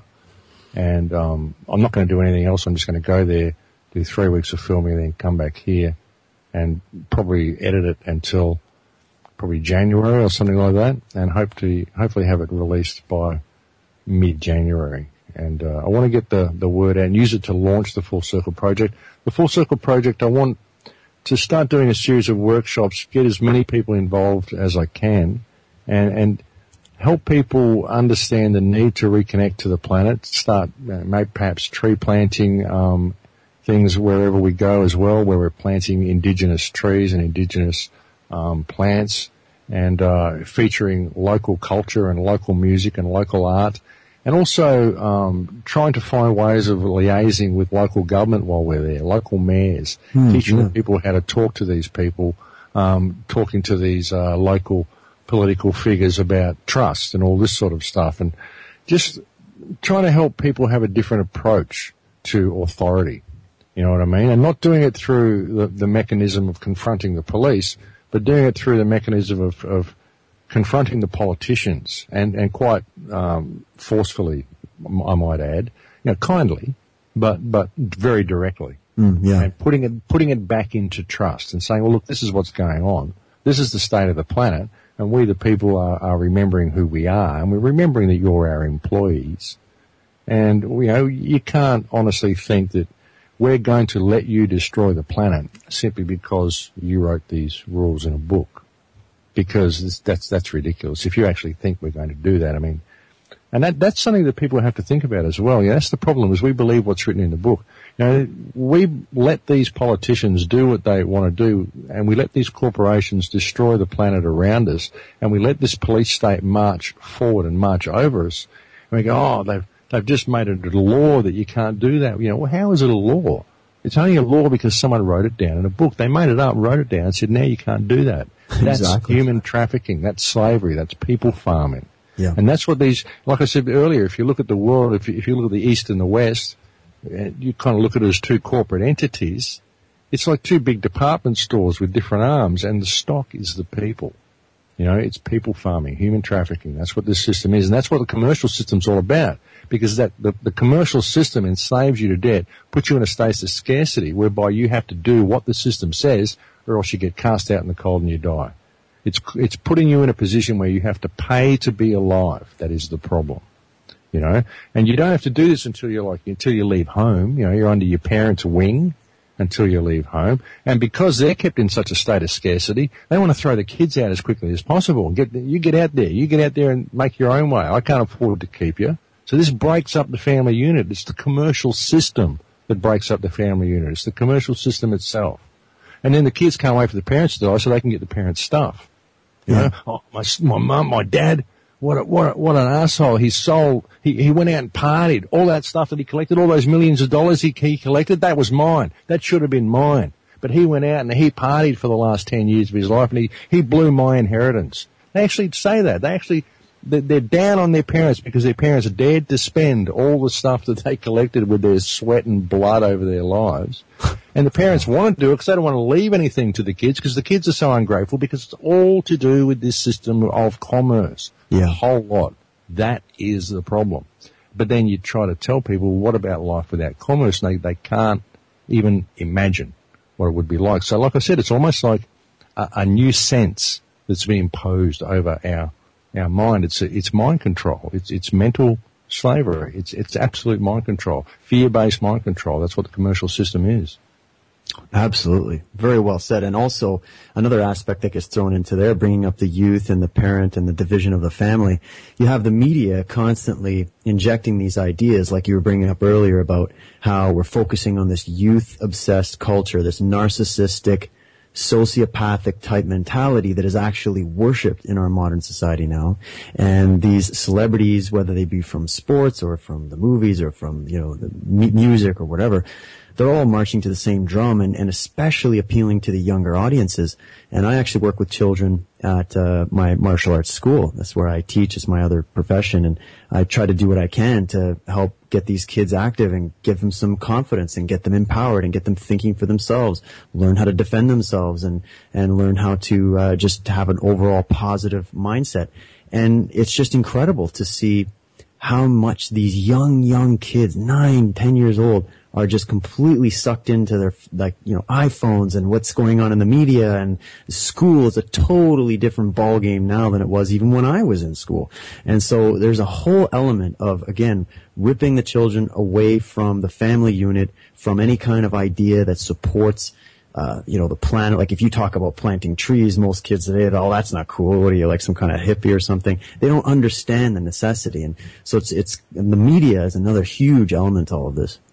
And um, I'm not going to do anything else. I'm just going to go there, do three weeks of filming, and then come back here and probably edit it until probably January or something like that, and hope to hopefully have it released by mid-January. And uh, I want to get the, the word out and use it to launch the Full Circle Project. The Full Circle Project, I want to start doing a series of workshops, get as many people involved as I can, and and help people understand the need to reconnect to the planet, start uh, maybe perhaps tree planting um, things wherever we go as well, where we're planting indigenous trees and indigenous um, plants, and uh, featuring local culture and local music and local art, and also um, trying to find ways of liaising with local government while we're there, local mayors, mm, teaching yeah. people how to talk to these people, um, talking to these uh, local political figures about trust and all this sort of stuff, and just trying to help people have a different approach to authority. You know what I mean? And not doing it through the, the mechanism of confronting the police, but doing it through the mechanism of, of confronting the politicians, and, and quite um, forcefully, I might add, you know, kindly, but but very directly. Mm, yeah. And putting it putting it back into trust and saying, well, look, this is what's going on. This is the state of the planet. And we, the people, are, are remembering who we are, and we're remembering that you're our employees. And, you know, you can't honestly think that we're going to let you destroy the planet simply because you wrote these rules in a book. Because that's, that's ridiculous. If you actually think we're going to do that, I mean, and that, that's something that people have to think about as well. Yeah, that's the problem, is we believe what's written in the book. You know, we let these politicians do what they want to do, and we let these corporations destroy the planet around us, and we let this police state march forward and march over us. And we go, oh, they've, they've just made it a law that you can't do that. You know, well, how is it a law? It's only a law because someone wrote it down in a book. They made it up, wrote it down, and said, now you can't do that. That's exactly. Human trafficking. That's slavery. That's people farming. Yeah. And that's what these, like I said earlier, if you look at the world, if you, if you look at the East and the West, you kind of look at it as two corporate entities. It's like two big department stores with different arms, and the stock is the people. You know, it's people farming, human trafficking. That's what this system is, and that's what the commercial system's all about. Because that the, the commercial system enslaves you to debt, puts you in a state of scarcity, whereby you have to do what the system says, or else you get cast out in the cold and you die. It's it's putting you in a position where you have to pay to be alive. That is the problem. You know, and you don't have to do this until you're like, until you leave home. You know, you're under your parents' wing until you leave home. And because they're kept in such a state of scarcity, they want to throw the kids out as quickly as possible. Get, you get out there. You get out there and make your own way. I can't afford to keep you. So this breaks up the family unit. It's the commercial system that breaks up the family unit. It's the commercial system itself. And then the kids can't wait for the parents to die so they can get the parents' stuff. You yeah. know, oh, my, my mum, my dad, What a, what a, what an asshole. He sold, he, he went out and partied. All that stuff that he collected, all those millions of dollars he, he collected, that was mine. That should have been mine. But he went out and he partied for the last ten years of his life, and he, he blew my inheritance. They actually say that. They actually, they're down on their parents because their parents dared to spend all the stuff that they collected with their sweat and blood over their lives. And the parents want to do it because they don't want to leave anything to the kids, because the kids are so ungrateful, because it's all to do with this system of commerce. Yeah. A whole lot. That is the problem. But then you try to tell people, what about life without commerce? And they, they can't even imagine what it would be like. So like I said, it's almost like a, a new sense that's been imposed over our our mind. It's it's mind control. It's it's mental slavery. It's it's absolute mind control, fear-based mind control. That's what the commercial system is. Absolutely. Very well said. And also another aspect that gets thrown into there, bringing up the youth and the parent and the division of the family. You have the media constantly injecting these ideas, like you were bringing up earlier about how we're focusing on this youth-obsessed culture, this narcissistic, sociopathic type mentality that is actually worshipped in our modern society now. And these celebrities, whether they be from sports or from the movies or from, you know, the mu- music or whatever, they're all marching to the same drum and, and especially appealing to the younger audiences. And I actually work with children at uh, my martial arts school. That's where I teach. It's my other profession. And I try to do what I can to help get these kids active and give them some confidence and get them empowered and get them thinking for themselves, learn how to defend themselves and, and learn how to uh, just have an overall positive mindset. And it's just incredible to see how much these young, young kids, nine, ten years old, are just completely sucked into their, like, you know, iPhones and what's going on in the media, and school is a totally different ballgame now than it was even when I was in school. And so there's a whole element of, again, ripping the children away from the family unit, from any kind of idea that supports, uh, you know, the planet. Like if you talk about planting trees, most kids today, oh, that's not cool. What are you, like some kind of hippie or something? They don't understand the necessity. And so it's, it's, and the media is another huge element to all of this.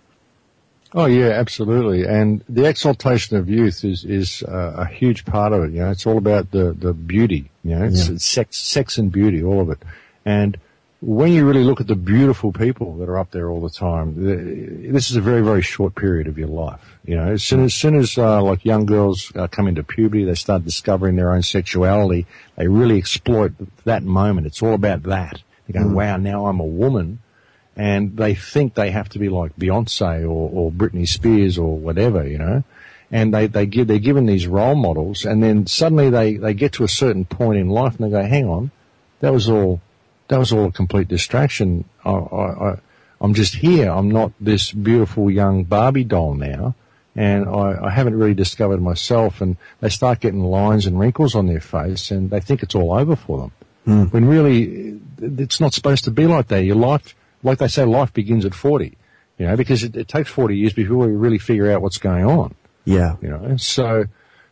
Oh yeah, absolutely. And the exaltation of youth is, is uh, a huge part of it. You know, it's all about the, the beauty, you know, it's, Yeah. it's sex, sex and beauty, all of it. And when you really look at the beautiful people that are up there all the time, the, this is a very, very short period of your life. You know, as soon as, soon as uh, like young girls uh, come into puberty, they start discovering their own sexuality. They really exploit that moment. It's all about that. They go, Mm. wow, now I'm a woman. And they think they have to be like Beyonce or, or Britney Spears or whatever, you know. And they, they give, they're given these role models, and then suddenly they, they get to a certain point in life and they go, hang on, that was all, that was all a complete distraction. I, I, I, I'm just here. I'm not this beautiful young Barbie doll now. And I, I haven't really discovered myself. And they start getting lines and wrinkles on their face, and they think it's all over for them. Mm. When really, it's not supposed to be like that. Your life, like they say, life begins at forty, you know, because it, it takes forty years before you really figure out what's going on. Yeah. You know, so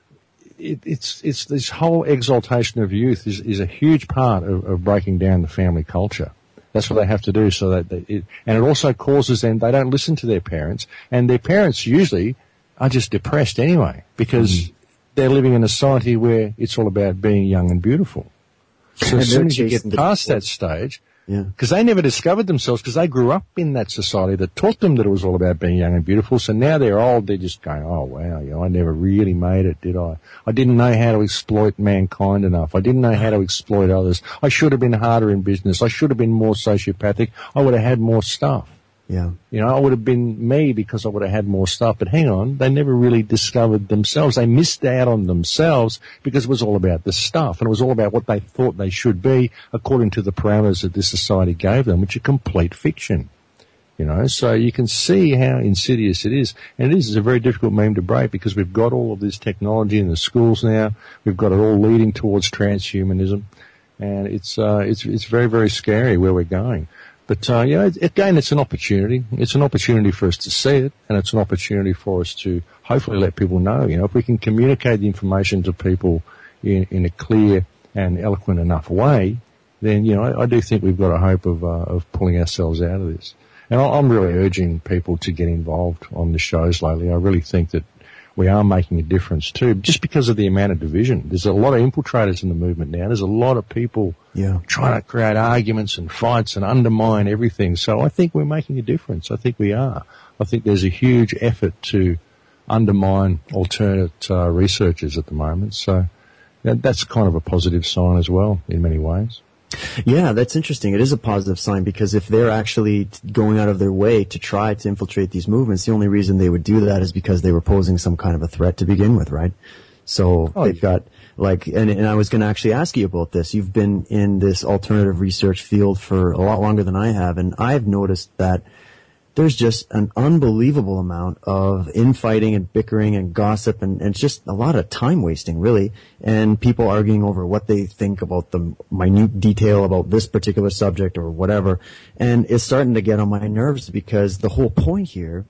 it, it's, it's this whole exaltation of youth is, is a huge part of, of breaking down the family culture. That's what they have to do so that they, it, and it also causes them, they don't listen to their parents, and their parents usually are just depressed anyway because mm. they're living in a society where it's all about being young and beautiful. So and as soon as you get past that stage, yeah, because they never discovered themselves, because they grew up in that society that taught them that it was all about being young and beautiful. So now they're old, they're just going, oh wow, you know, I never really made it, did I? I didn't know how to exploit mankind enough. I didn't know how to exploit others. I should have been harder in business. I should have been more sociopathic. I would have had more stuff. Yeah. You know, I would have been me because I would have had more stuff. But hang on, they never really discovered themselves. They missed out on themselves because it was all about the stuff, and it was all about what they thought they should be according to the parameters that this society gave them, which are complete fiction. You know, so you can see how insidious it is. And it is a very difficult meme to break because we've got all of this technology in the schools now. We've got it all leading towards transhumanism. And it's, uh, it's, it's very, very scary where we're going. But, uh, you know, again, it's an opportunity. It's an opportunity for us to see it, and it's an opportunity for us to hopefully let people know. You know, if we can communicate the information to people in, in a clear and eloquent enough way, then, you know, I, I do think we've got a hope of, uh, of pulling ourselves out of this. And I, I'm really urging people to get involved on the shows lately. I really think that we are making a difference too, just because of the amount of division. There's a lot of infiltrators in the movement now. There's a lot of people yeah. trying to create arguments and fights and undermine everything. So I think we're making a difference. I think we are. I think there's a huge effort to undermine alternate uh, researchers at the moment. So that, that's kind of a positive sign as well in many ways. Yeah, that's interesting. It is a positive sign because if they're actually going out of their way to try to infiltrate these movements, the only reason they would do that is because they were posing some kind of a threat to begin with, right? So oh, they've got like, and, and I was going to actually ask you about this. You've been in this alternative research field for a lot longer than I have, and I've noticed that there's just an unbelievable amount of infighting and bickering and gossip, and, and it's just a lot of time wasting, really, and people arguing over what they think about the minute detail about this particular subject or whatever. And it's starting to get on my nerves because the whole point here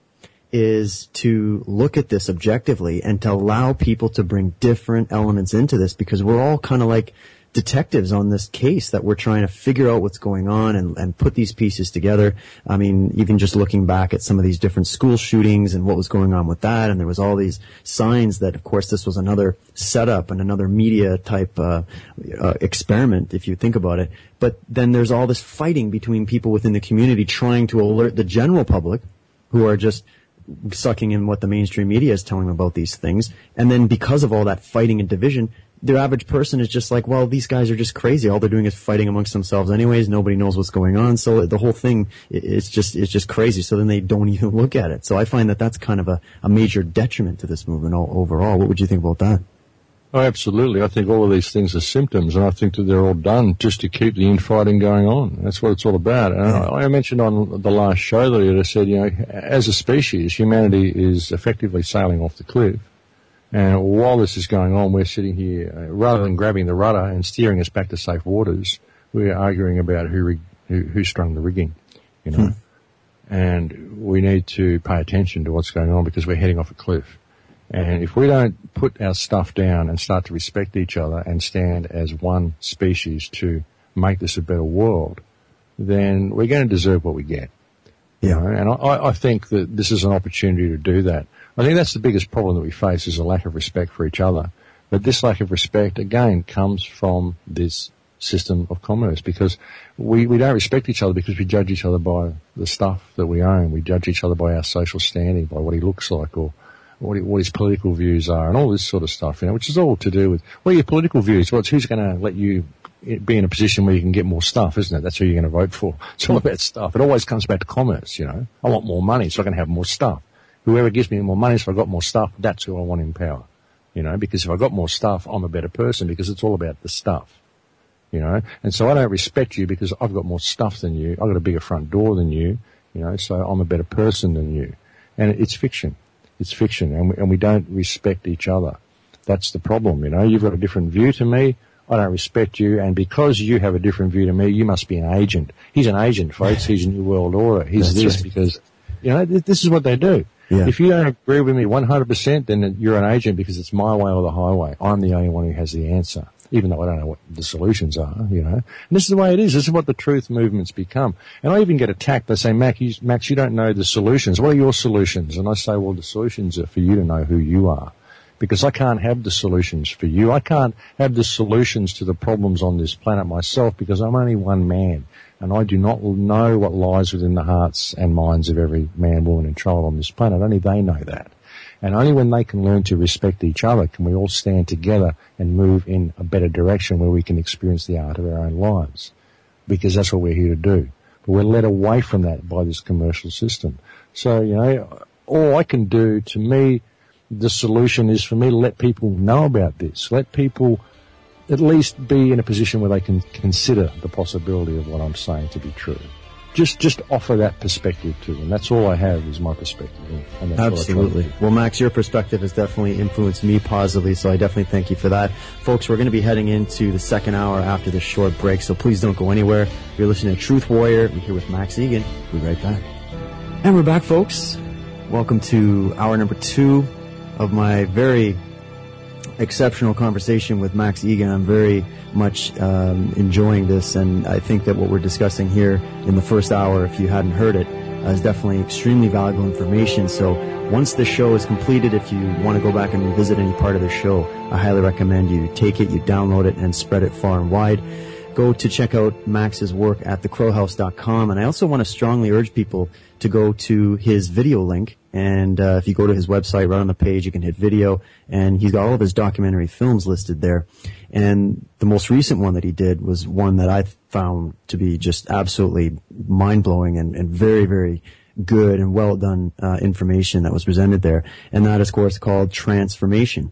is to look at this objectively and to allow people to bring different elements into this, because we're all kind of like detectives on this case that we're trying to figure out what's going on and, and put these pieces together. I mean, even just looking back at some of these different school shootings and what was going on with that, and there was all these signs that, of course, this was another setup and another media type uh, uh, experiment, if you think about it. But then there's all this fighting between people within the community trying to alert the general public, who are just sucking in what the mainstream media is telling them about these things. And then because of all that fighting and division, the average person is just like, well, these guys are just crazy. All they're doing is fighting amongst themselves anyways. Nobody knows what's going on. So the whole thing, it's just, it's just crazy. So then they don't even look at it. So I find that that's kind of a, a major detriment to this movement all, overall. What would you think about that? Oh, absolutely. I think all of these things are symptoms, and I think that they're all done just to keep the infighting going on. That's what it's all about. And yeah. I, I mentioned on the last show that I said, you know, as a species, humanity is effectively sailing off the cliff. And while this is going on, we're sitting here, uh, rather than grabbing the rudder and steering us back to safe waters, we're arguing about who rig- who, who strung the rigging, you know. Hmm. And we need to pay attention to what's going on, because we're heading off a cliff. And if we don't put our stuff down and start to respect each other and stand as one species to make this a better world, then we're going to deserve what we get. Yeah. You know? And I, I think that this is an opportunity to do that. I think that's the biggest problem that we face, is a lack of respect for each other. But this lack of respect, again, comes from this system of commerce, because we, we don't respect each other because we judge each other by the stuff that we own. We judge each other by our social standing, by what he looks like, or what, he, what his political views are, and all this sort of stuff, you know, which is all to do with, what are your political views? Well, it's who's going to let you be in a position where you can get more stuff, isn't it? That's who you're going to vote for. It's all about stuff. It always comes back to commerce, you know. I want more money, so I can have more stuff. Whoever gives me more money, so I've got more stuff, that's who I want in power, you know, because if I've got more stuff, I'm a better person, because it's all about the stuff, you know. And so I don't respect you because I've got more stuff than you. I've got a bigger front door than you, you know, so I'm a better person than you. And it's fiction. It's fiction, and we, and we don't respect each other. That's the problem, you know. You've got a different view to me. I don't respect you, and because you have a different view to me, you must be an agent. He's an agent, folks. He's a New World Order. He's That's this right. Because, you know, th- this is what they do. Yeah. If you don't agree with me one hundred percent, then you're an agent, because it's my way or the highway. I'm the only one who has the answer, even though I don't know what the solutions are, you know. And this is the way it is. This is what the truth movement's become. And I even get attacked. They say, Max, you, Max, you don't know the solutions. What are your solutions? And I say, well, the solutions are for you to know who you are. Because I can't have the solutions for you. I can't have the solutions to the problems on this planet myself, because I'm only one man. And I do not know what lies within the hearts and minds of every man, woman and child on this planet. Only they know that. And only when they can learn to respect each other can we all stand together and move in a better direction where we can experience the art of our own lives. Because that's what we're here to do. But we're led away from that by this commercial system. So, you know, all I can do, to me, the solution is for me to let people know about this. Let people at least be in a position where they can consider the possibility of what I'm saying to be true. Just just offer that perspective to them. That's all I have, is my perspective. And that's Absolutely. What I well, Max, your perspective has definitely influenced me positively, so I definitely thank you for that. Folks, we're going to be heading into the second hour after this short break, so please don't go anywhere. You're listening to Truth Warrior. We're here with Max Egan. We'll be right back. And we're back, folks. Welcome to hour number two of my very exceptional conversation with Max Egan. I'm very much um, enjoying this, and I think that what we're discussing here in the first hour, if you hadn't heard it, uh, is definitely extremely valuable information. So once the show is completed, if you want to go back and revisit any part of the show, I highly recommend you take it, you download it, and spread it far and wide. Go to check out Max's work at the crow house dot com, and I also want to strongly urge people to go to his video link. And uh, if you go to his website, right on the page, you can hit video, and he's got all of his documentary films listed there. And the most recent one that he did was one that I found to be just absolutely mind-blowing and, and very, very good and well-done uh, information that was presented there. And that is, of course, called Transformation.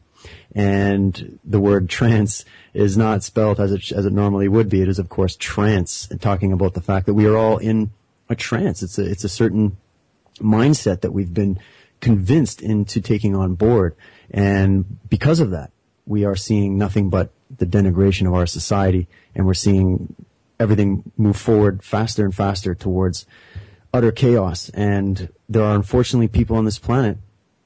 And the word trance is not spelled as it, as it normally would be. It is, of course, trance, and talking about the fact that we are all in a trance. It's a, it's a certain mindset that we've been convinced into taking on board. And because of that, we are seeing nothing but the denigration of our society, and we're seeing everything move forward faster and faster towards utter chaos. And there are unfortunately people on this planet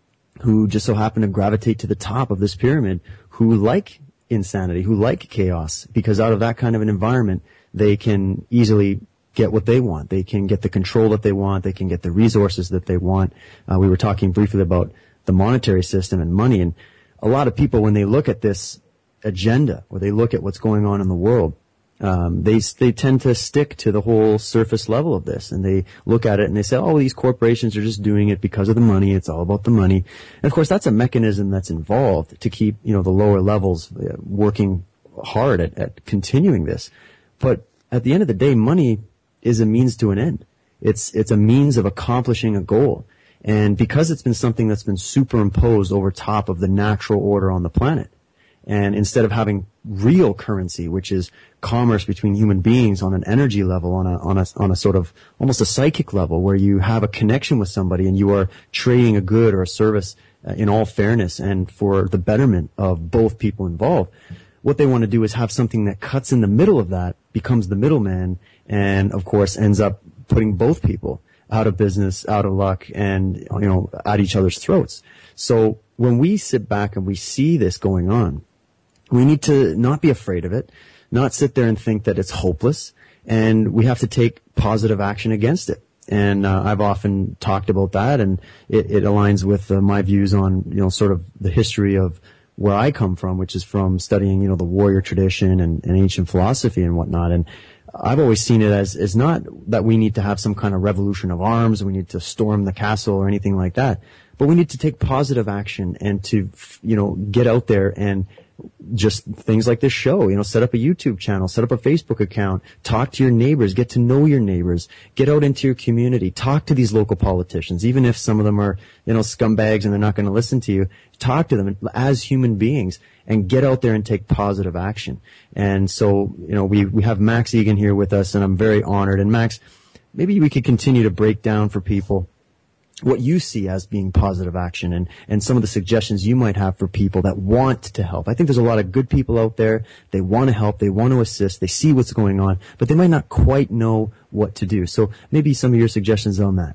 who just so happen to gravitate to the top of this pyramid, who like insanity, who like chaos, because out of that kind of an environment, they can easily get what they want. They can get the control that they want. They can get the resources that they want. Uh, we were talking briefly about the monetary system and money, and a lot of people, when they look at this agenda, or they look at what's going on in the world, Um, they they tend to stick to the whole surface level of this, and they look at it and they say, "Oh, these corporations are just doing it because of the money. It's all about the money." And of course, that's a mechanism that's involved to keep, you know, the lower levels uh, working hard at, at continuing this. But at the end of the day, money is a means to an end. It's it's a means of accomplishing a goal, and because it's been something that's been superimposed over top of the natural order on the planet. And instead of having real currency, which is commerce between human beings on an energy level, on a, on a, on a sort of almost a psychic level, where you have a connection with somebody and you are trading a good or a service uh, in all fairness and for the betterment of both people involved, what they want to do is have something that cuts in the middle of that, becomes the middleman, and of course ends up putting both people out of business, out of luck, and, you know, at each other's throats. So when we sit back and we see this going on, we need to not be afraid of it, not sit there and think that it's hopeless, and we have to take positive action against it. And uh, I've often talked about that, and it, it aligns with uh, my views on, you know, sort of the history of where I come from, which is from studying, you know, the warrior tradition and, and ancient philosophy and whatnot. And I've always seen it as, as not that we need to have some kind of revolution of arms, we need to storm the castle or anything like that, but we need to take positive action and to, you know, get out there and just things like this show, you know, set up a YouTube channel, set up a Facebook account, talk to your neighbors, get to know your neighbors, get out into your community, talk to these local politicians, even if some of them are, you know, scumbags and they're not going to listen to you, talk to them as human beings and get out there and take positive action. And so, you know, we, we have Max Egan here with us, and I'm very honored. And Max, maybe we could continue to break down for people what you see as being positive action and, and some of the suggestions you might have for people that want to help. I think there's a lot of good people out there. They want to help. They want to assist. They see what's going on, but they might not quite know what to do. So maybe some of your suggestions on that.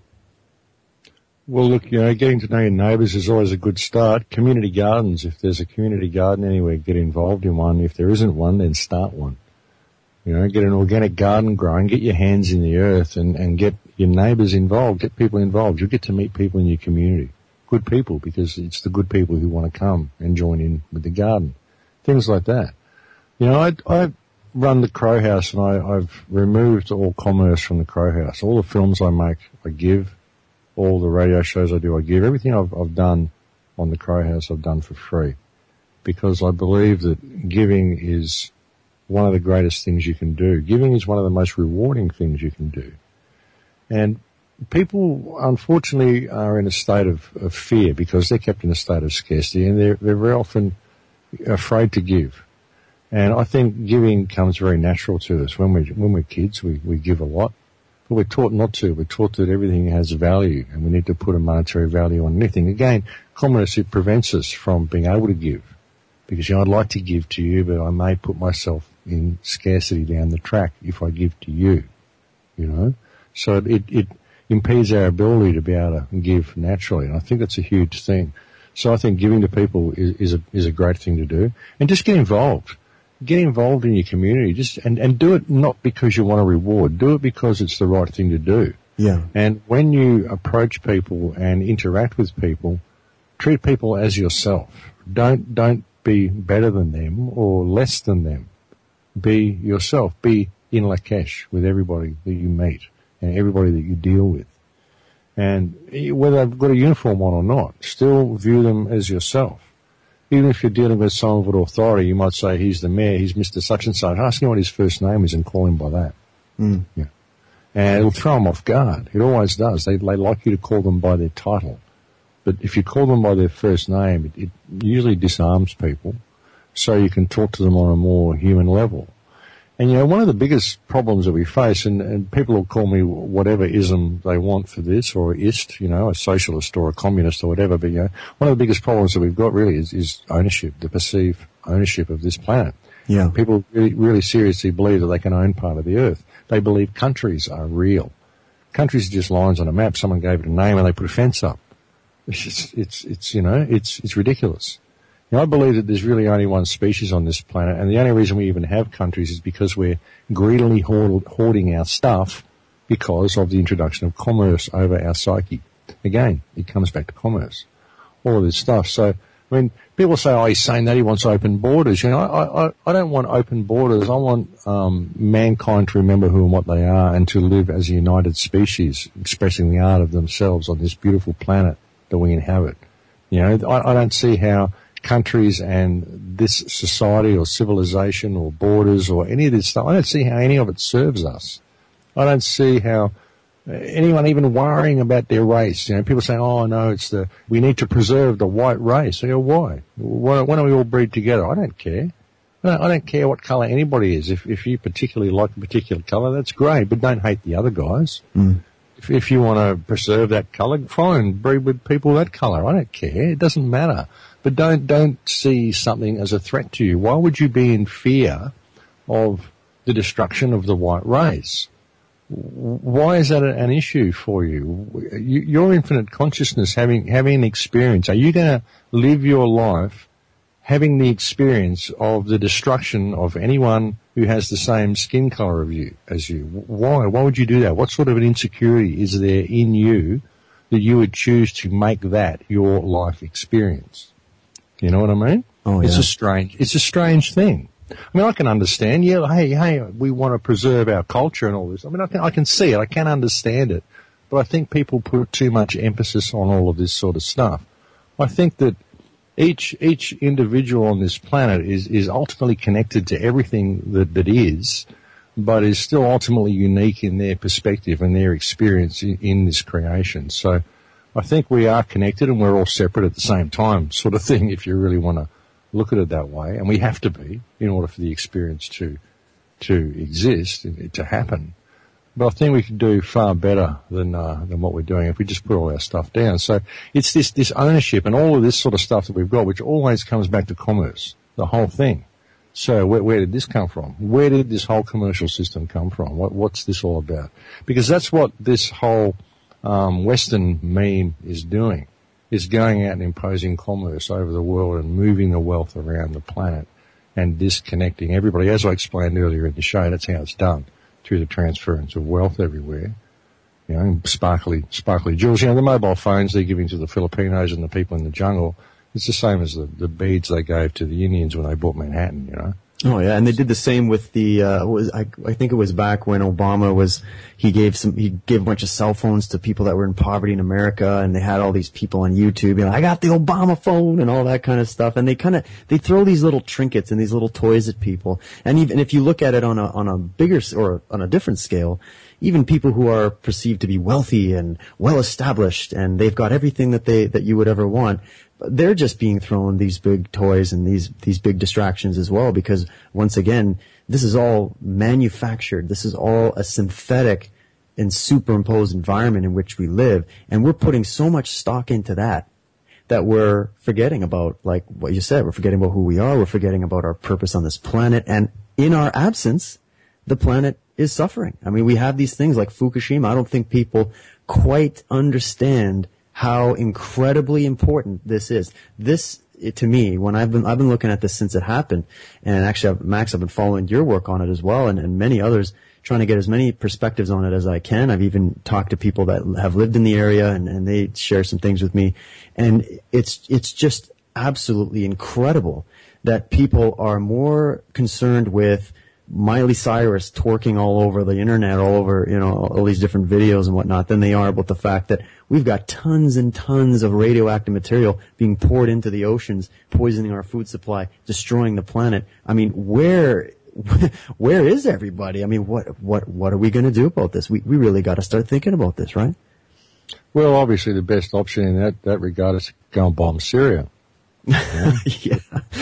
Well, look, you know, getting to know your neighbours is always a good start. Community gardens, if there's a community garden anywhere, get involved in one. If there isn't one, then start one. You know, get an organic garden growing, get your hands in the earth and, and get your neighbours involved, get people involved. You'll get to meet people in your community. Good people, because it's the good people who want to come and join in with the garden. Things like that. You know, I, I run the Crow House, and I, I've removed all commerce from the Crow House. All the films I make, I give. All the radio shows I do, I give. Everything I've, I've done on the Crow House, I've done for free. Because I believe that giving is one of the greatest things you can do. Giving is one of the most rewarding things you can do. And people, unfortunately, are in a state of, of fear because they're kept in a state of scarcity, and they're, they're very often afraid to give. And I think giving comes very natural to us. When we're, when we're kids, we, we give a lot, but we're taught not to. We're taught that everything has value, and we need to put a monetary value on anything. Again, commerce, it prevents us from being able to give. Because, you know, I'd like to give to you, but I may put myself in scarcity down the track if I give to you, you know. So it, it impedes our ability to be able to give naturally, and I think that's a huge thing. So I think giving to people is, is a is a great thing to do, and just get involved. Get involved in your community, just and, and do it not because you want a reward. Do it because it's the right thing to do. Yeah. And when you approach people and interact with people, treat people as yourself. Don't don't be better than them or less than them. Be yourself. Be in Lakesh with everybody that you meet and everybody that you deal with. And whether they've got a uniform on or not, still view them as yourself. Even if you're dealing with someone with authority, you might say, he's the mayor, he's Mister Such and Such. Ask him what his first name is and call him by that. Mm. Yeah. And it'll throw them off guard. It always does. They, they like you to call them by their title. But if you call them by their first name, it, it usually disarms people, so you can talk to them on a more human level. And, you know, one of the biggest problems that we face, and, and people will call me whatever ism they want for this, or ist, you know, a socialist or a communist or whatever, but, you know, one of the biggest problems that we've got really is, is ownership, the perceived ownership of this planet. Yeah. People really, really seriously believe that they can own part of the earth. They believe countries are real. Countries are just lines on a map. Someone gave it a name and they put a fence up. It's just, it's, it's, you know, it's, it's ridiculous. Now, I believe that there's really only one species on this planet, and the only reason we even have countries is because we're greedily hoard, hoarding our stuff because of the introduction of commerce over our psyche. Again, it comes back to commerce. All of this stuff. So, I mean, people say, oh, he's saying that he wants open borders. You know, I, I, I don't want open borders. I want um, mankind to remember who and what they are and to live as a united species, expressing the art of themselves on this beautiful planet that we inhabit. You know, I, I don't see how countries and this society or civilization or borders or any of this stuff, I don't see how any of it serves us. I don't see how anyone even worrying about their race. You know, people say, oh, no, it's the, we need to preserve the white race. I go, why? Why, why don't we all breed together? I don't care. I don't, I don't care what colour anybody is. If, if you particularly like a particular colour, that's great, but don't hate the other guys. Mm. If, if you want to preserve that colour, fine, breed with people that colour. I don't care. It doesn't matter. But don't, don't see something as a threat to you. Why would you be in fear of the destruction of the white race? Why is that an issue for you? Your infinite consciousness, having having an experience, are you going to live your life having the experience of the destruction of anyone who has the same skin color of you as you? Why? Why would you do that? What sort of an insecurity is there in you that you would choose to make that your life experience? You know what I mean? Oh, yeah. It's a strange, it's a strange thing. I mean, I can understand, yeah, hey, hey, we want to preserve our culture and all this. I mean, I can, I can see it, I can understand it, but I think people put too much emphasis on all of this sort of stuff. I think that each, each individual on this planet is, is ultimately connected to everything that, that is, but is still ultimately unique in their perspective and their experience in, in this creation. So I think we are connected and we're all separate at the same time, sort of thing, if you really want to look at it that way, and we have to be in order for the experience to to exist, to happen. But I think we can do far better than uh, than what we're doing if we just put all our stuff down. So it's this this ownership and all of this sort of stuff that we've got, which always comes back to commerce, the whole thing. So where, where did this come from? Where did this whole commercial system come from? What, what's this all about? Because that's what this whole um, Western meme is doing. Is going out and imposing commerce over the world and moving the wealth around the planet and disconnecting everybody. As I explained earlier in the show, that's how it's done, through the transference of wealth everywhere. You know, sparkly, sparkly jewels. You know, the mobile phones they're giving to the Filipinos and the people in the jungle, it's the same as the, the beads they gave to the Indians when they bought Manhattan, you know. Oh yeah, and they did the same with the. Uh, was I, I think it was back when Obama was. He gave some. He gave a bunch of cell phones to people that were in poverty in America, and they had all these people on YouTube. You know, I got the Obama phone and all that kind of stuff. And they kind of they throw these little trinkets and these little toys at people. And even if you look at it on a on a bigger or on a different scale, even people who are perceived to be wealthy and well established, and they've got everything that they that you would ever want. They're just being thrown these big toys and these, these big distractions as well, because once again, this is all manufactured. This is all a synthetic and superimposed environment in which we live. And we're putting so much stock into that, that we're forgetting about, like what you said, we're forgetting about who we are. We're forgetting about our purpose on this planet. And in our absence, the planet is suffering. I mean, we have these things like Fukushima. I don't think people quite understand how incredibly important this is. This, it, to me, when I've been, I've been looking at this since it happened, and actually, I've, Max, I've been following your work on it as well, and, and many others, trying to get as many perspectives on it as I can. I've even talked to people that have lived in the area, and, and they share some things with me, and it's, it's just absolutely incredible that people are more concerned with Miley Cyrus twerking all over the internet, all over, you know, all these different videos and whatnot, than they are about the fact that we've got tons and tons of radioactive material being poured into the oceans, poisoning our food supply, destroying the planet. I mean, where, where is everybody? I mean, what, what, what are we going to do about this? We, we really got to start thinking about this, right? Well, obviously the best option in that, that regard is to go and bomb Syria. Yeah. yeah.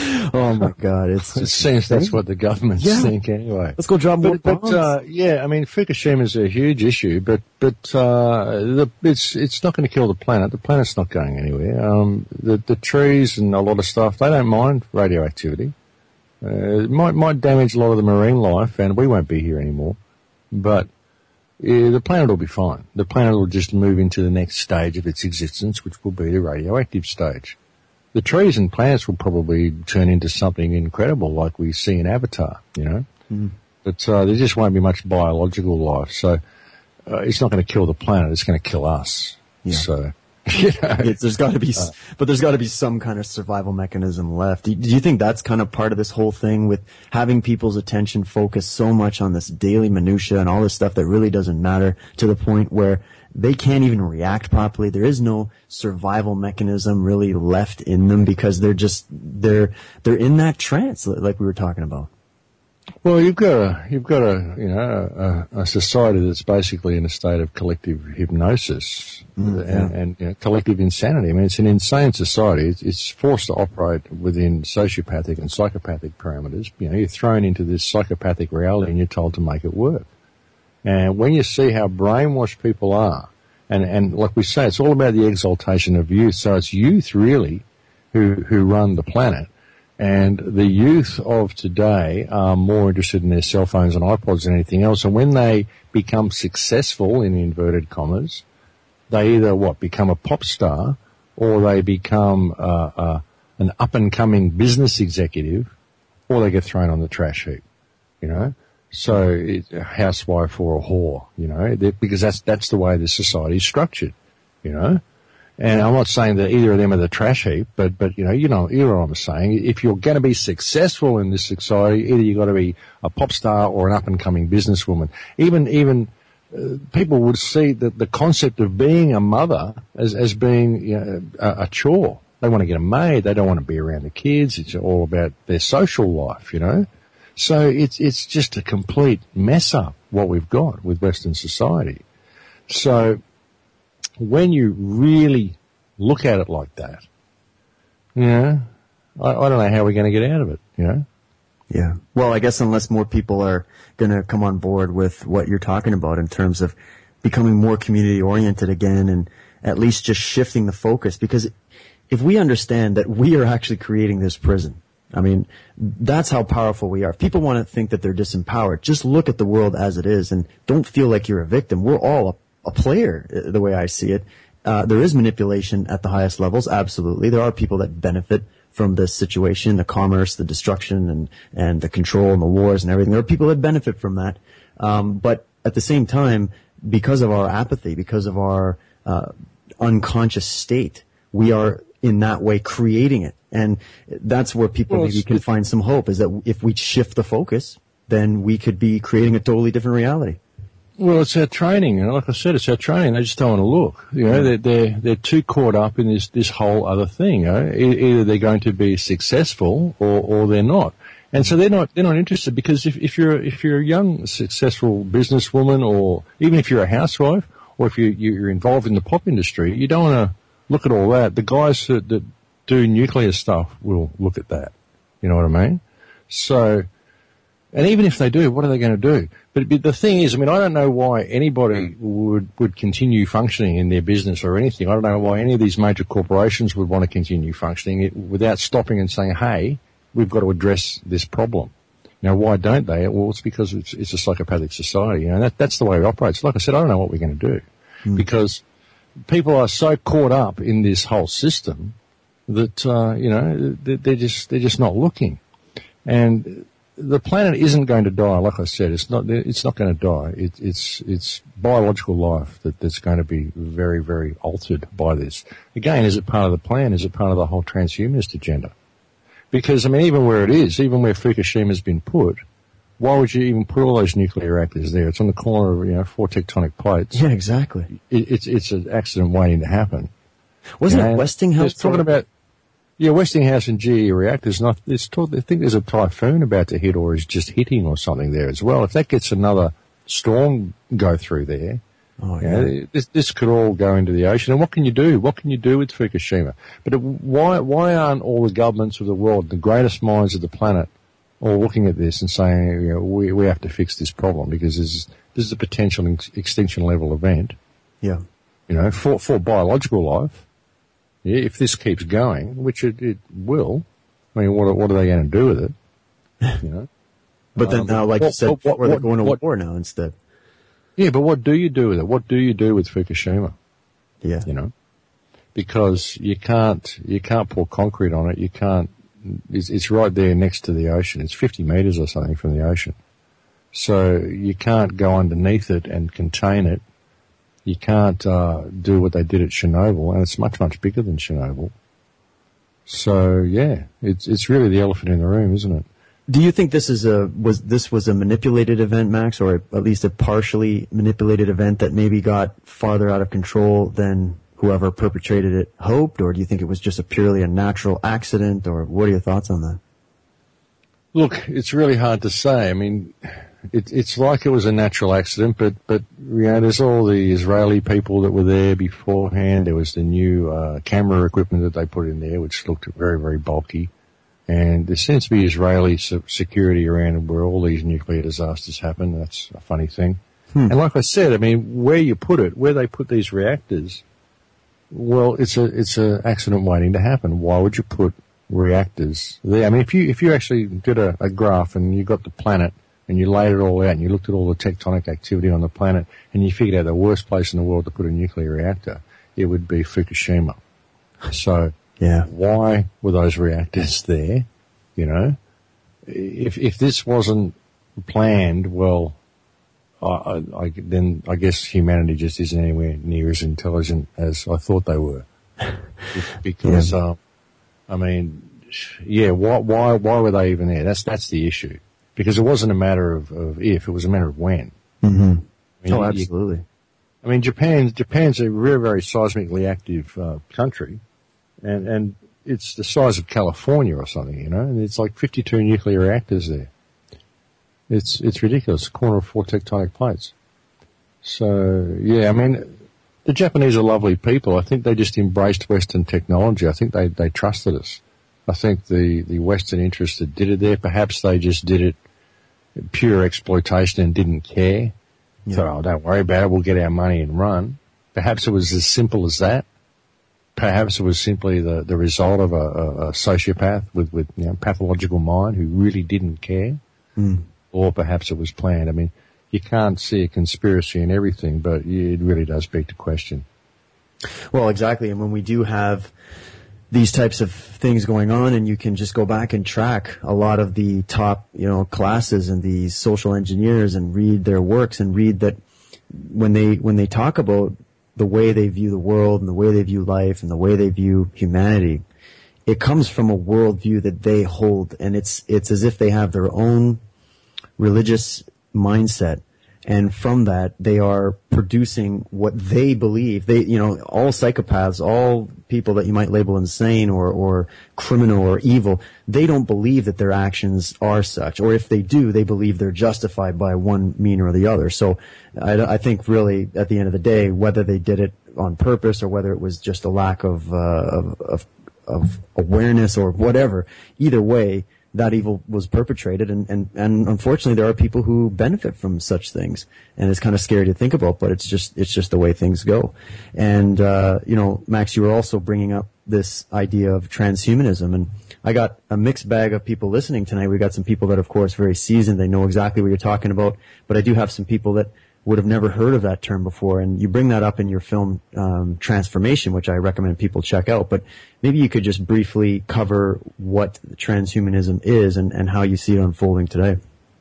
Oh my God! It's it seems that's what the governments yeah. think anyway. Let's go drop more but, bombs. But uh, yeah, I mean, Fukushima is a huge issue, but but uh, the, it's it's not going to kill the planet. The planet's not going anywhere. Um, the the trees and a lot of stuff, they don't mind radioactivity. Uh, it might might damage a lot of the marine life, and we won't be here anymore. But yeah, the planet will be fine. The planet will just move into the next stage of its existence, which will be the radioactive stage. The trees and plants will probably turn into something incredible like we see in Avatar, you know. Mm. But uh, there just won't be much biological life. So uh, it's not going to kill the planet. It's going to kill us. Yeah. So, you know. It's, there's got to be, uh, but there's got to be some kind of survival mechanism left. Do, do you think that's kind of part of this whole thing with having people's attention focused so much on this daily minutia and all this stuff that really doesn't matter, to the point where they can't even react properly? There is no survival mechanism really left in them because they're just, they're, they're in that trance like we were talking about. Well, you've got a, you've got a, you know, a, a society that's basically in a state of collective hypnosis mm, and, yeah. and you know, collective insanity. I mean, it's an insane society. It's, it's forced to operate within sociopathic and psychopathic parameters. You know, you're thrown into this psychopathic reality and you're told to make it work. And when you see how brainwashed people are, and, and like we say, it's all about the exaltation of youth. So it's youth really who, who run the planet. And the youth of today are more interested in their cell phones and iPods than anything else. And when they become successful, in inverted commas, they either, what, become a pop star or they become uh, uh, an up-and-coming business executive, or they get thrown on the trash heap, you know. So it's a housewife or a whore, you know, because that's that's the way the society is structured, you know. And I'm not saying that either of them are the trash heap, but, but, you know, you know, you know what I'm saying. If you're going to be successful in this society, either you've got to be a pop star or an up-and-coming businesswoman. Even, even, uh, people would see that the concept of being a mother as, as being, you know, a, a chore. They want to get a maid. They don't want to be around the kids. It's all about their social life, you know. So it's, it's just a complete mess up what we've got with Western society. So, when you really look at it like that, you know, I, I don't know how we're going to get out of it, you know? Yeah. Well, I guess unless more people are going to come on board with what you're talking about in terms of becoming more community oriented again and at least just shifting the focus, because if we understand that we are actually creating this prison, I mean, that's how powerful we are. If people want to think that they're disempowered, just look at the world as it is and don't feel like you're a victim. We're all a a player, the way I see it. Uh, there is manipulation at the highest levels, absolutely. There are people that benefit from this situation, the commerce, the destruction, and, and the control and the wars and everything. There are people that benefit from that. Um, but at the same time, because of our apathy, because of our uh, unconscious state, we are in that way creating it. And that's where people well, maybe can find some hope, is that if we shift the focus, then we could be creating a totally different reality. Well, it's our training, and like I said, it's our training. They just don't want to look. You know, they're they're, they're too caught up in this this whole other thing. You know? e- either they're going to be successful or or they're not, and so they're not they're not interested. Because if if you're if you're a young successful businesswoman, or even if you're a housewife, or if you you're involved in the pop industry, you don't want to look at all that. The guys that, that do nuclear stuff will look at that. You know what I mean? So. And even if they do, what are they going to do? But, but the thing is, I mean, I don't know why anybody would, would continue functioning in their business or anything. I don't know why any of these major corporations would want to continue functioning without stopping and saying, hey, we've got to address this problem. Now, why don't they? Well, it's because it's, it's a psychopathic society. You know, that, that's the way it operates. Like I said, I don't know what we're going to do mm. because people are so caught up in this whole system that, uh, you know, they're just, they're just not looking. And the planet isn't going to die, like I said. It's not. It's not going to die. It, it's it's biological life that, that's going to be very, very altered by this. Again, is it part of the plan? Is it part of the whole transhumanist agenda? Because I mean, even where it is, even where Fukushima's been put, why would you even put all those nuclear reactors there? It's on the corner of, you know, four tectonic plates. Yeah, exactly. It, it's it's an accident waiting to happen. Wasn't and it Westinghouse talking about? Yeah, Westinghouse and G E reactors, and I, talk, I think there's a typhoon about to hit or is just hitting or something there as well. If that gets another storm go through there, oh, yeah. you know, this, this could all go into the ocean. And what can you do? What can you do with Fukushima? But it, why why aren't all the governments of the world, the greatest minds of the planet, all looking at this and saying, you know, we, we have to fix this problem because this is, this is a potential ex- extinction level event. Yeah. You know, for, for biological life. Yeah, if this keeps going, which it, it will, I mean, what, what are they going to do with it? You know? But then um, now, like what, you said, what, what, what, they're going to what, war now instead. Yeah, but what do you do with it? What do you do with Fukushima? Yeah. You know, because you can't, you can't pour concrete on it. You can't, it's, it's right there next to the ocean. It's fifty meters or something from the ocean. So you can't go underneath it and contain it. You can't, uh, do what they did at Chernobyl, and it's much, much bigger than Chernobyl. So yeah, it's, it's really the elephant in the room, isn't it? Do you think this is a was this was a manipulated event, Max, or at least a partially manipulated event that maybe got farther out of control than whoever perpetrated it hoped, or do you think it was just a purely a natural accident, or what are your thoughts on that? Look, it's really hard to say. I mean, it, it's like it was a natural accident, but but you know, there's all the Israeli people that were there beforehand. There was the new uh, camera equipment that they put in there, which looked very, very bulky. And there seems to be Israeli security around where all these nuclear disasters happen. That's a funny thing. Hmm. And like I said, I mean, where you put it, where they put these reactors, well, it's a it's a accident waiting to happen. Why would you put reactors there? I mean, if you if you actually did a, a graph and you got the planet and you laid it all out and you looked at all the tectonic activity on the planet and you figured out the worst place in the world to put a nuclear reactor, it would be Fukushima. So. Yeah. Why were those reactors there? You know, if if this wasn't planned, well, I, I, then I guess humanity just isn't anywhere near as intelligent as I thought they were. Because, yeah. uh, I mean, yeah, why why why were they even there? That's that's the issue. Because it wasn't a matter of, of if; it was a matter of when. Mm-hmm. I mean, oh, absolutely. You, I mean, Japan Japan's a very very seismically active uh, country. And, and it's the size of California or something, you know, and it's like fifty-two nuclear reactors there. It's, it's ridiculous. A corner of four tectonic plates. So, yeah, I mean, the Japanese are lovely people. I think they just embraced Western technology. I think they, they trusted us. I think the, the Western interests that did it there, perhaps they just did it pure exploitation and didn't care. Yeah. So, oh, don't worry about it. We'll get our money and run. Perhaps it was as simple as that. Perhaps it was simply the, the result of a, a, a sociopath with, with you know, pathological mind who really didn't care. Mm. Or perhaps it was planned. I mean, you can't see a conspiracy in everything, but it really does beg the question. Well, exactly. And when we do have these types of things going on, and you can just go back and track a lot of the top, you know, classes and these social engineers and read their works and read that when they, when they talk about the way they view the world and the way they view life and the way they view humanity, it comes from a worldview that they hold, and it's it's as if they have their own religious mindset, and from that they are producing what they believe. They, you know, all psychopaths, all people that you might label insane or or criminal or evil, they don't believe that their actions are such, or if they do, they believe they're justified by one mean or the other. So I, I think really at the end of the day, whether they did it on purpose or whether it was just a lack of uh, of, of of awareness or whatever, either way, that evil was perpetrated, and, and, and unfortunately there are people who benefit from such things, and it's kind of scary to think about, but it's just, it's just the way things go. And, uh, you know, Max, you were also bringing up this idea of transhumanism, and I got a mixed bag of people listening tonight. We got some people that, of course, very seasoned, they know exactly what you're talking about, but I do have some people that would have never heard of that term before, and you bring that up in your film, um, Transformation, which I recommend people check out. But maybe you could just briefly cover what transhumanism is and, and how you see it unfolding today.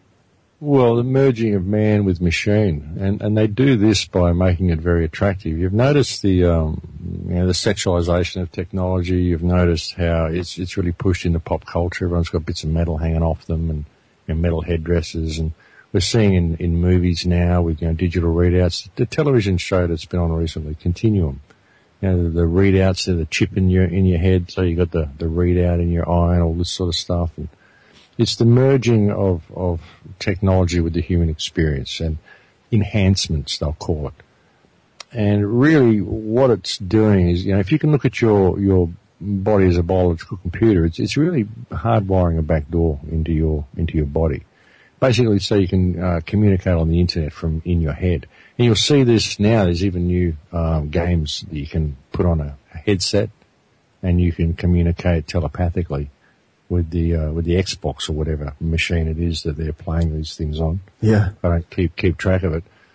Well, the merging of man with machine, and, and they do this by making it very attractive. You've noticed the, um, you know, the sexualization of technology. You've noticed how it's, it's really pushed into pop culture. Everyone's got bits of metal hanging off them and, you know, metal headdresses, and we're seeing in, in movies now with, you know, digital readouts. The television show that's been on recently, Continuum, you know, the, the readouts, the chip in your, in your head, so you got the, the readout in your eye and all this sort of stuff. And it's the merging of, of technology with the human experience and enhancements, they'll call it. And really what it's doing is, you know, if you can look at your, your body as a biological computer, it's, it's really hardwiring a back door into your, into your body. Basically, so you can uh, communicate on the internet from in your head. And you'll see this now. There's even new um, games that you can put on a, a headset, and you can communicate telepathically with the uh, with the Xbox or whatever machine it is that they're playing these things on. Yeah, I don't keep keep track of it,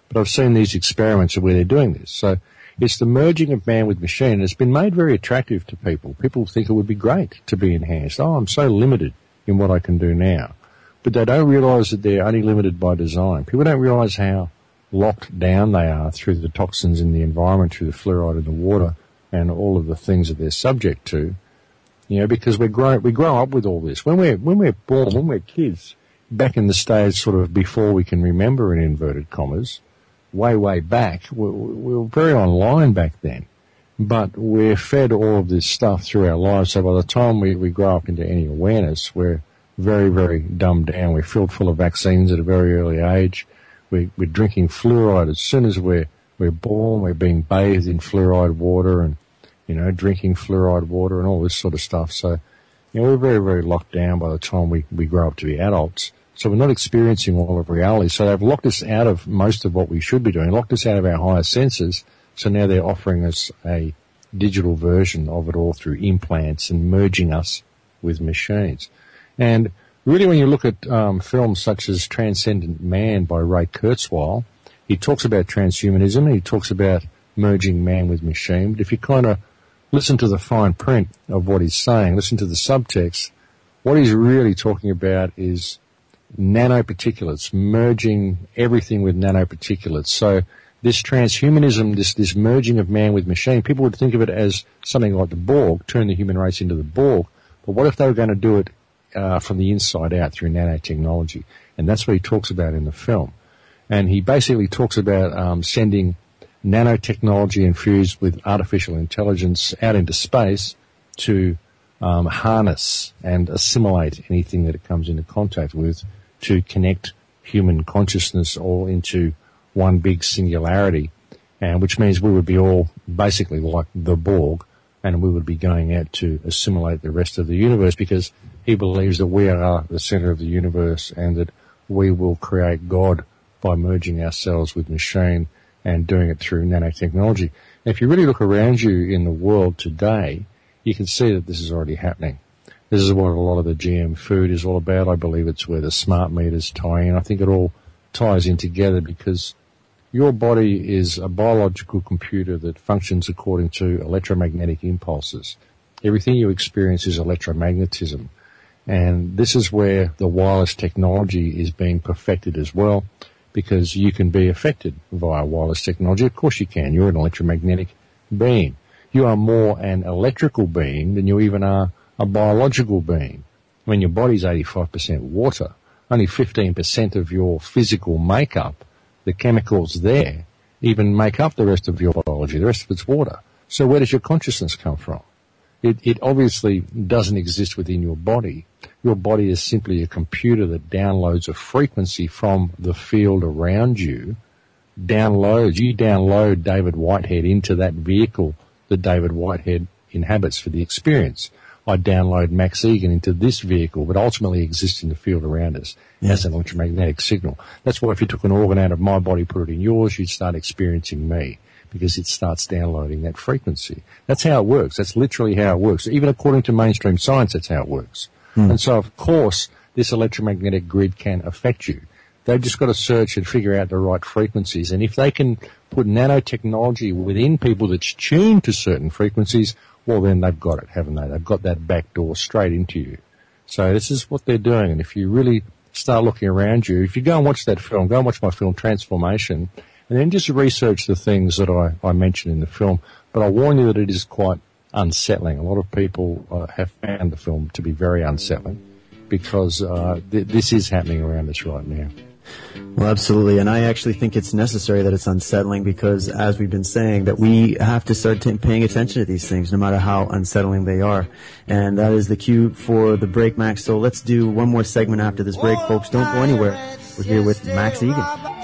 but I've seen these experiments where they're doing this. So it's the merging of man with machine, and it's been made very attractive to people. People think it would be great to be enhanced. Oh, I'm so limited in what I can do now. But they don't realise that they're only limited by design. People don't realise how locked down they are through the toxins in the environment, through the fluoride in the water, and all of the things that they're subject to. You know, because we grow we grow up with all this. When we're when we're born, when we're kids, back in the stage sort of before we can remember in inverted commas, way way back, we, we were very online back then. But we're fed all of this stuff through our lives. So by the time we, we grow up into any awareness, we're very very dumbed down. We're filled full of vaccines at a very early age. We, we're drinking fluoride as soon as we're we're born. We're being bathed in fluoride water and, you know, drinking fluoride water and all this sort of stuff. So, you know, we're very, very locked down by the time we, we grow up to be adults. So we're not experiencing all of reality. So they've locked us out of most of what we should be doing, locked us out of our higher senses. So now they're offering us a digital version of it all through implants and merging us with machines. And really, when you look at um, films such as Transcendent Man by Ray Kurzweil, he talks about transhumanism and he talks about merging man with machine. But if you kind of listen to the fine print of what he's saying, listen to the subtext, what he's really talking about is nanoparticulates, merging everything with nanoparticulates. So this transhumanism, this, this merging of man with machine, people would think of it as something like the Borg, turn the human race into the Borg. But what if they were going to do it uh, from the inside out through nanotechnology? And that's what he talks about in the film. And he basically talks about um, sending nanotechnology infused with artificial intelligence out into space to um, harness and assimilate anything that it comes into contact with to connect human consciousness all into one big singularity, and which means we would be all basically like the Borg, and we would be going out to assimilate the rest of the universe, because he believes that we are the center of the universe and that we will create God by merging ourselves with machine and doing it through nanotechnology. And if you really look around you in the world today, you can see that this is already happening. This is what a lot of the G M food is all about. I believe it's where the smart meters tie in. I think it all ties in together because your body is a biological computer that functions according to electromagnetic impulses. Everything you experience is electromagnetism. And this is where the wireless technology is being perfected as well, because you can be affected via wireless technology. Of course you can. You're an electromagnetic being. You are more an electrical being than you even are a biological being. When your body's eighty-five percent water, only fifteen percent of your physical makeup, the chemicals there, even make up the rest of your biology. The rest of it's water. So where does your consciousness come from? It, it obviously doesn't exist within your body. Your body is simply a computer that downloads a frequency from the field around you, downloads, you download David Whitehead into that vehicle that David Whitehead inhabits for the experience. I download Max Egan into this vehicle, but ultimately exists in the field around us yeah. as an electromagnetic signal. That's why if you took an organ out of my body, put it in yours, you'd start experiencing me, because it starts downloading that frequency. That's how it works. That's literally how it works. Even according to mainstream science, that's how it works. Mm. And so, of course, this electromagnetic grid can affect you. They've just got to search and figure out the right frequencies. And if they can put nanotechnology within people that's tuned to certain frequencies, well, then they've got it, haven't they? They've got that back door straight into you. So this is what they're doing. And if you really start looking around you, if you go and watch that film, go and watch my film Transformation, and then just research the things that I, I mentioned in the film. But I warn you that it is quite unsettling. A lot of people uh, have found the film to be very unsettling because uh, th- this is happening around us right now. Well, absolutely. And I actually think it's necessary that it's unsettling because, as we've been saying, that we have to start t- paying attention to these things, no matter how unsettling they are. And that is the cue for the break, Max. So let's do one more segment after this break, folks. Don't go anywhere. We're here with Max Egan.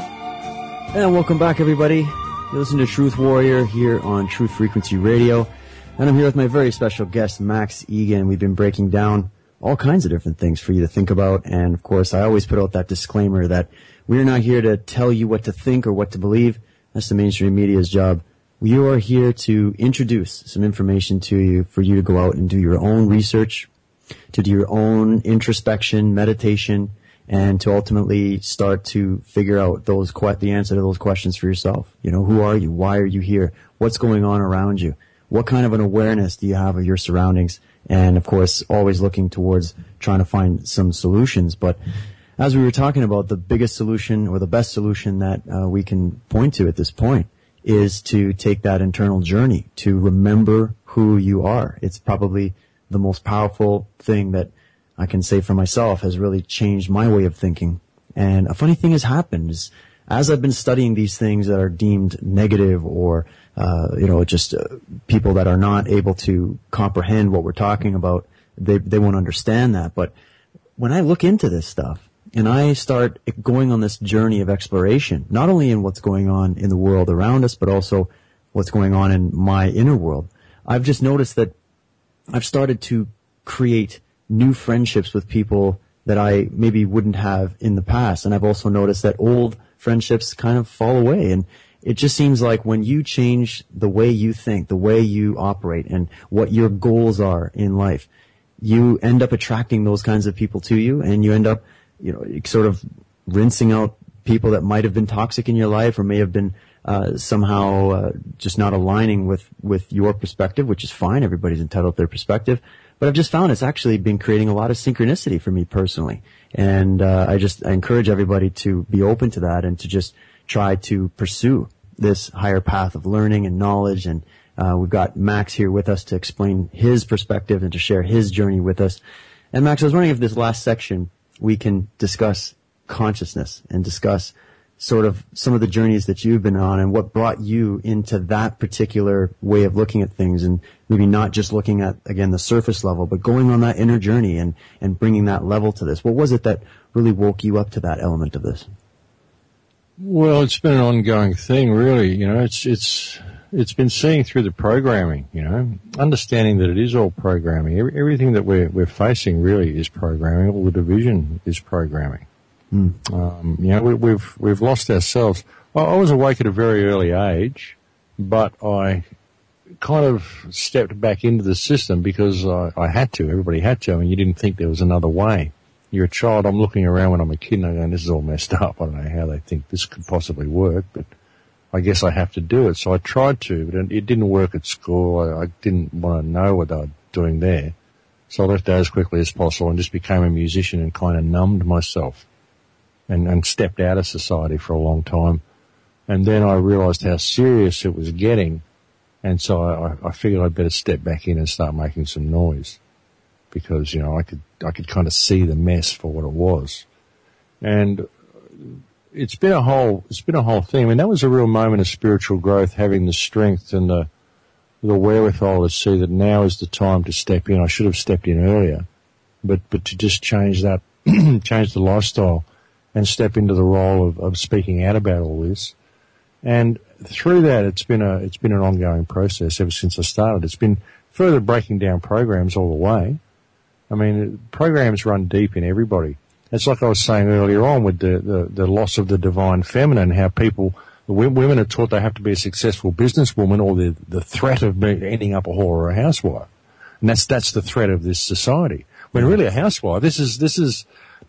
And welcome back, everybody. You listen to Truth Warrior here on Truth Frequency Radio. And I'm here with my very special guest, Max Egan. We've been breaking down all kinds of different things for you to think about. And, of course, I always put out that disclaimer that we're not here to tell you what to think or what to believe. That's the mainstream media's job. We are here to introduce some information to you for you to go out and do your own research, to do your own introspection, meditation, and to ultimately start to figure out those que- the answer to those questions for yourself. You know, who are you? Why are you here? What's going on around you? What kind of an awareness do you have of your surroundings? And of course, always looking towards trying to find some solutions. But as we were talking about, the biggest solution or the best solution that uh, we can point to at this point is to take that internal journey to remember who you are. It's probably the most powerful thing that I can say for myself has really changed my way of thinking. And a funny thing has happened is as I've been studying these things that are deemed negative or, uh, you know, just uh, people that are not able to comprehend what we're talking about, they, they won't understand that. But when I look into this stuff and I start going on this journey of exploration, not only in what's going on in the world around us, but also what's going on in my inner world, I've just noticed that I've started to create new friendships with people that I maybe wouldn't have in the past. And I've also noticed that old friendships kind of fall away. And it just seems like when you change the way you think, the way you operate, and what your goals are in life, you end up attracting those kinds of people to you, and you end up, you know, sort of rinsing out people that might have been toxic in your life or may have been uh, somehow uh, just not aligning with, with your perspective, which is fine. Everybody's entitled to their perspective. But I've just found it's actually been creating a lot of synchronicity for me personally. And uh, I just I encourage everybody to be open to that and to just try to pursue this higher path of learning and knowledge. And uh, we've got Max here with us to explain his perspective and to share his journey with us. And Max, I was wondering if this last section we can discuss consciousness and discuss sort of some of the journeys that you've been on and what brought you into that particular way of looking at things, and maybe not just looking at, again, the surface level, but going on that inner journey and, and bringing that level to this. What was it that really woke you up to that element of this? Well, it's been an ongoing thing, really. You know, it's, it's, it's been seeing through the programming, you know, understanding that it is all programming. Every, everything that we're, we're facing really is programming. All the division is programming. Mm. Um, you know, we, we've we've lost ourselves. I, I was awake at a very early age, but I kind of stepped back into the system because I, I had to. Everybody had to. I mean, you didn't think there was another way. You're a child. I'm looking around when I'm a kid and I'm going, this is all messed up. I don't know how they think this could possibly work, but I guess I have to do it. So I tried to, but it didn't work at school. I, I didn't want to know what they were doing there. So I left that as quickly as possible and just became a musician and kind of numbed myself. And, and stepped out of society for a long time. And then I realized how serious it was getting. And so I, I figured I'd better step back in and start making some noise. Because, you know, I could, I could kind of see the mess for what it was. And it's been a whole, it's been a whole thing. I mean, that was a real moment of spiritual growth, having the strength and the, the wherewithal to see that now is the time to step in. I should have stepped in earlier. But, but to just change that, change the lifestyle. And step into the role of, of speaking out about all this. And through that, it's been a, it's been an ongoing process ever since I started. It's been further breaking down programs all the way. I mean, programs run deep in everybody. It's like I was saying earlier on with the, the, the loss of the divine feminine, how people, the women are taught they have to be a successful businesswoman or the, the threat of being, ending up a whore or a housewife. And that's, that's the threat of this society. When really a housewife, this is, this is,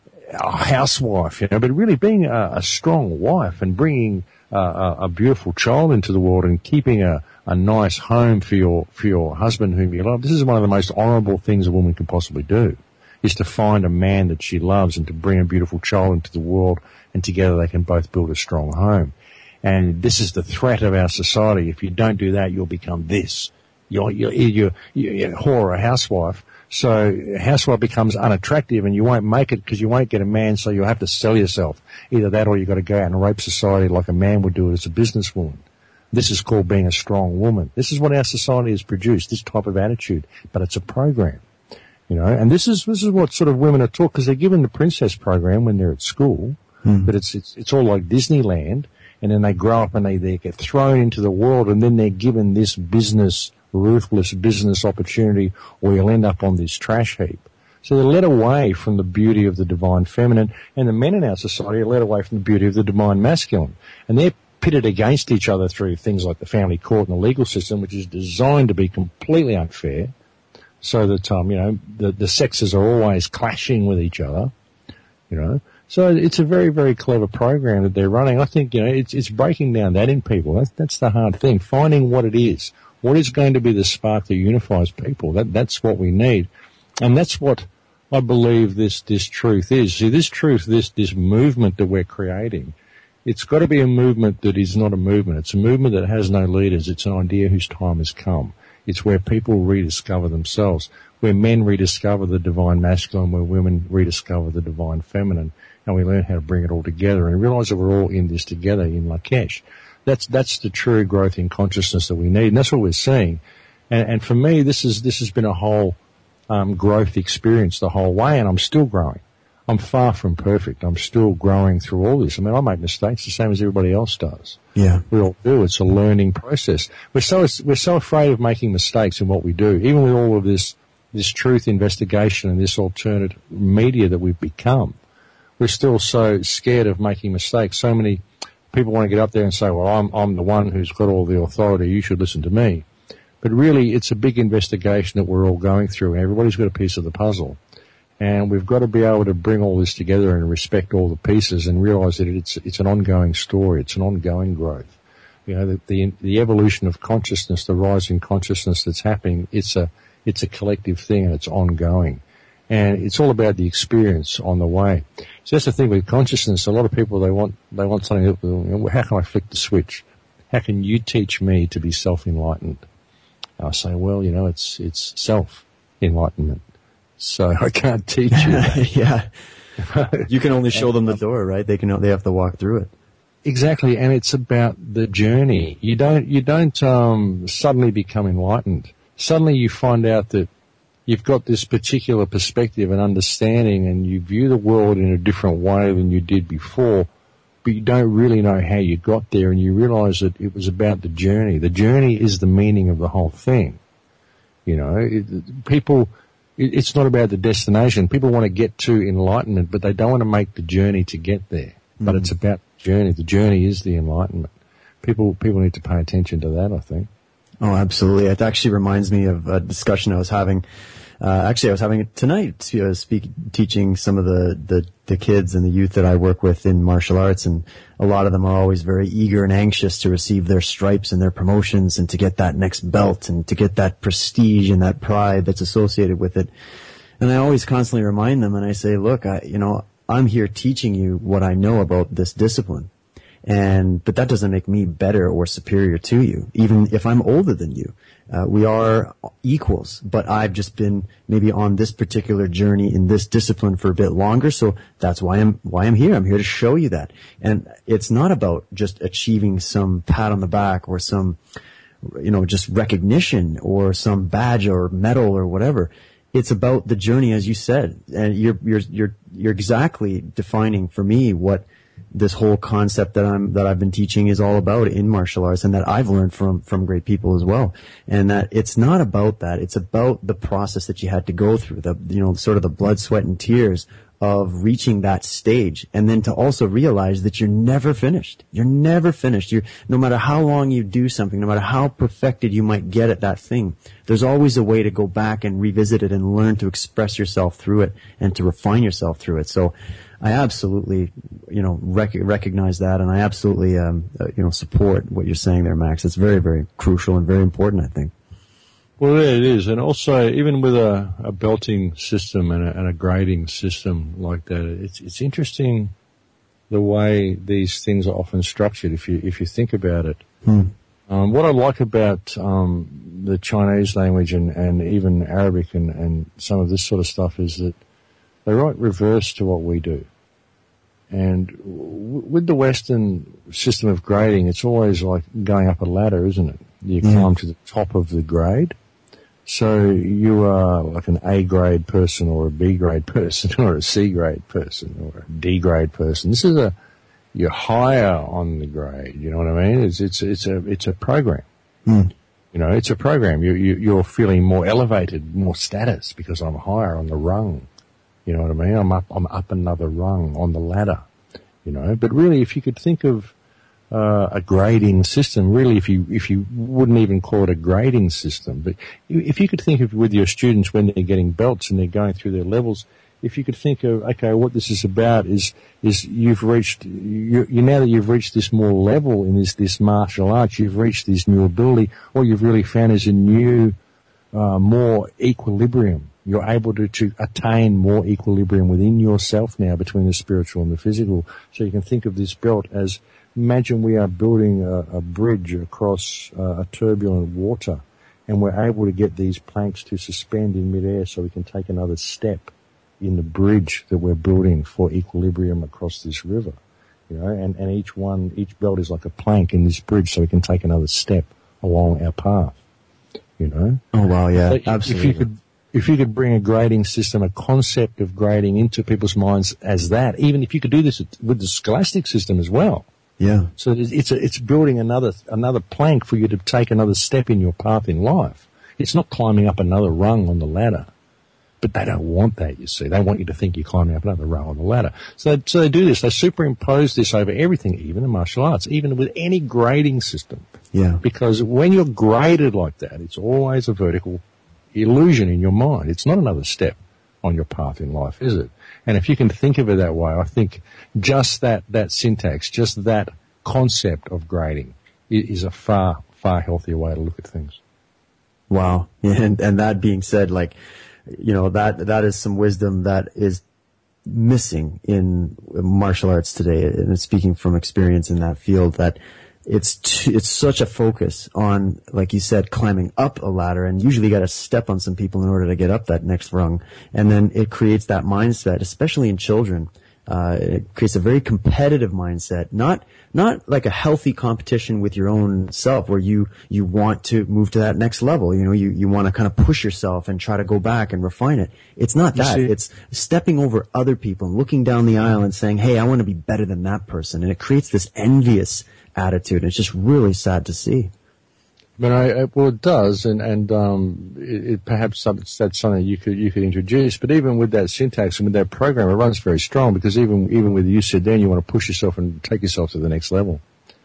a housewife, you know, but really being a, a strong wife and bringing uh, a, a beautiful child into the world and keeping a, a nice home for your for your husband whom you love. This is one of the most honourable things a woman can possibly do, is to find a man that she loves and to bring a beautiful child into the world, and together they can both build a strong home. And this is the threat of our society. If you don't do that, you'll become this. You're you're you're, you're a whore or a housewife. So a housewife becomes unattractive and you won't make it because you won't get a man, so you'll have to sell yourself. Either that or you've got to go out and rape society like a man would do it as a businesswoman. This is called being a strong woman. This is what our society has produced, this type of attitude, but it's a program. You know, and this is this is what sort of women are taught, because they're given the princess program when they're at school, mm. but it's, it's it's all like Disneyland, and then they grow up and they, they get thrown into the world, and then they're given this business ruthless business opportunity, or you'll end up on this trash heap. So they're led away from the beauty of the divine feminine, and the men in our society are led away from the beauty of the divine masculine. And they're pitted against each other through things like the family court and the legal system, which is designed to be completely unfair, so that, um, you know, the, the sexes are always clashing with each other, you know. So it's a very, very clever program that they're running. I think, you know, it's, it's breaking down that in people. That's, that's the hard thing, finding what it is. What is going to be the spark that unifies people? That, that's what we need. And that's what I believe this, this truth is. See, this truth, this, this movement that we're creating, it's got to be a movement that is not a movement. It's a movement that has no leaders. It's an idea whose time has come. It's where people rediscover themselves, where men rediscover the divine masculine, where women rediscover the divine feminine, and we learn how to bring it all together and realize that we're all in this together in Lakesh. That's, that's the true growth in consciousness that we need, and that's what we're seeing. And, and for me, this is, this has been a whole, um, growth experience the whole way, and I'm still growing. I'm far from perfect. I'm still growing through all this. I mean, I make mistakes the same as everybody else does. Yeah. We all do. It's a learning process. We're so, we're so afraid of making mistakes in what we do, even with all of this, this truth investigation and this alternate media that we've become. We're still so scared of making mistakes. So many people want to get up there and say, well, I'm, I'm the one who's got all the authority. You should listen to me. But really, it's a big investigation that we're all going through, and everybody's got a piece of the puzzle. And we've got to be able to bring all this together and respect all the pieces and realize that it's, it's an ongoing story. It's an ongoing growth. You know, the, the, the evolution of consciousness, the rise in consciousness that's happening, it's a, it's a collective thing and it's ongoing. And it's all about the experience on the way. So that's the thing with consciousness. A lot of people, they want, they want something that, you know, how can I flick the switch? How can you teach me to be self-enlightened? And I say, well, you know, it's, it's self-enlightenment. So I can't teach you that. Yeah. You can only show them the door, right? They can, they have to walk through it. Exactly. And it's about the journey. You don't, you don't, um, suddenly become enlightened. Suddenly you find out that you've got this particular perspective and understanding, and you view the world in a different way than you did before, but you don't really know how you got there, and you realize that it was about the journey. The journey is the meaning of the whole thing. You know, it, people, it, it's not about the destination. People want to get to enlightenment, but they don't want to make the journey to get there. Mm-hmm. But it's about the journey. The journey is the enlightenment. People, people need to pay attention to that, I think. Oh, absolutely. It actually reminds me of a discussion I was having. Uh, actually, I was having it tonight. I was speak, teaching some of the, the, the kids and the youth that I work with in martial arts, and a lot of them are always very eager and anxious to receive their stripes and their promotions and to get that next belt and to get that prestige and that pride that's associated with it. And I always constantly remind them, and I say, look, I, you know, I'm here teaching you what I know about this discipline. And, but that doesn't make me better or superior to you, even if I'm older than you. Uh, we are equals, but I've just been maybe on this particular journey in this discipline for a bit longer. So that's why I'm, why I'm here. I'm here to show you that. And it's not about just achieving some pat on the back or some, you know, just recognition or some badge or medal or whatever. It's about the journey, as you said. And you're, you're, you're, you're exactly defining for me what this whole concept that I'm, that I've been teaching is all about in martial arts, and that I've learned from, from great people as well. And that it's not about that. It's about the process that you had to go through, the, you know, sort of the blood, sweat, and tears of reaching that stage. And then to also realize that you're never finished. You're never finished. You're, no matter how long you do something, no matter how perfected you might get at that thing, there's always a way to go back and revisit it and learn to express yourself through it and to refine yourself through it. So I absolutely, you know, rec- recognize that, and I absolutely, um, uh, you know, support what you're saying there, Max. It's very, very crucial and very important, I think. Well, yeah, it is. And also, even with a, a belting system and a, and a grading system like that, it's, it's interesting the way these things are often structured, if you, if you think about it. Hmm. Um, what I like about, um, the Chinese language and, and even Arabic and, and some of this sort of stuff is that they write reverse to what we do. And w- with the Western system of grading, it's always like going up a ladder, isn't it? You Yeah. climb to the top of the grade. So you are like an A grade person or a B grade person or a C grade person or a D grade person. This is a, you're higher on the grade. You know what I mean? It's, it's, it's a, it's a program. Mm. You know, it's a program. You, you, you're feeling more elevated, more status because I'm higher on the rung. You know what I mean? I'm up, I'm up another rung on the ladder, you know. But really, if you could think of, uh, a grading system, really, if you, if you wouldn't even call it a grading system, but if you could think of with your students when they're getting belts and they're going through their levels, if you could think of, okay, what this is about is, is you've reached, you, you now that you've reached this more level in this, this martial arts, you've reached this new ability, what you've really found is a new, uh, more equilibrium. You're able to, to attain more equilibrium within yourself now between the spiritual and the physical. So you can think of this belt as, imagine we are building a, a bridge across uh, a turbulent water, and we're able to get these planks to suspend in midair so we can take another step in the bridge that we're building for equilibrium across this river. You know, and, and each one, each belt is like a plank in this bridge so we can take another step along our path. You know? Oh wow, yeah, so absolutely. If you could, if you could bring a grading system, a concept of grading into people's minds as that, even if you could do this with the scholastic system as well. Yeah. So it's a, it's building another another plank for you to take another step in your path in life. It's not climbing up another rung on the ladder. But they don't want that, you see. They want you to think you're climbing up another rung on the ladder. So, so they do this. They superimpose this over everything, even in martial arts, even with any grading system. Yeah. Because when you're graded like that, it's always a vertical illusion in your mind. It's not another step on your path in life, is it? And if you can think of it that way, I think just that, that syntax, just that concept of grading is a far, far healthier way to look at things. Wow. And, and that being said, like, you know, that, that is some wisdom that is missing in martial arts today. And speaking from experience in that field, that it's, t- it's such a focus on, like you said, climbing up a ladder, and usually you got to step on some people in order to get up that next rung. And then it creates that mindset, especially in children. Uh, it creates a very competitive mindset, not, not like a healthy competition with your own self where you, you want to move to that next level. You know, you, you want to kind of push yourself and try to go back and refine it. It's not that. It's stepping over other people and looking down the aisle and saying, hey, I want to be better than that person. And it creates this envious attitude. It's just really sad to see. But I, I well, it does, and and um, it, it perhaps that's something you could you could introduce. But even with that syntax and with that program, it runs very strong, because even even with you said then you want to push yourself and take yourself to the next level,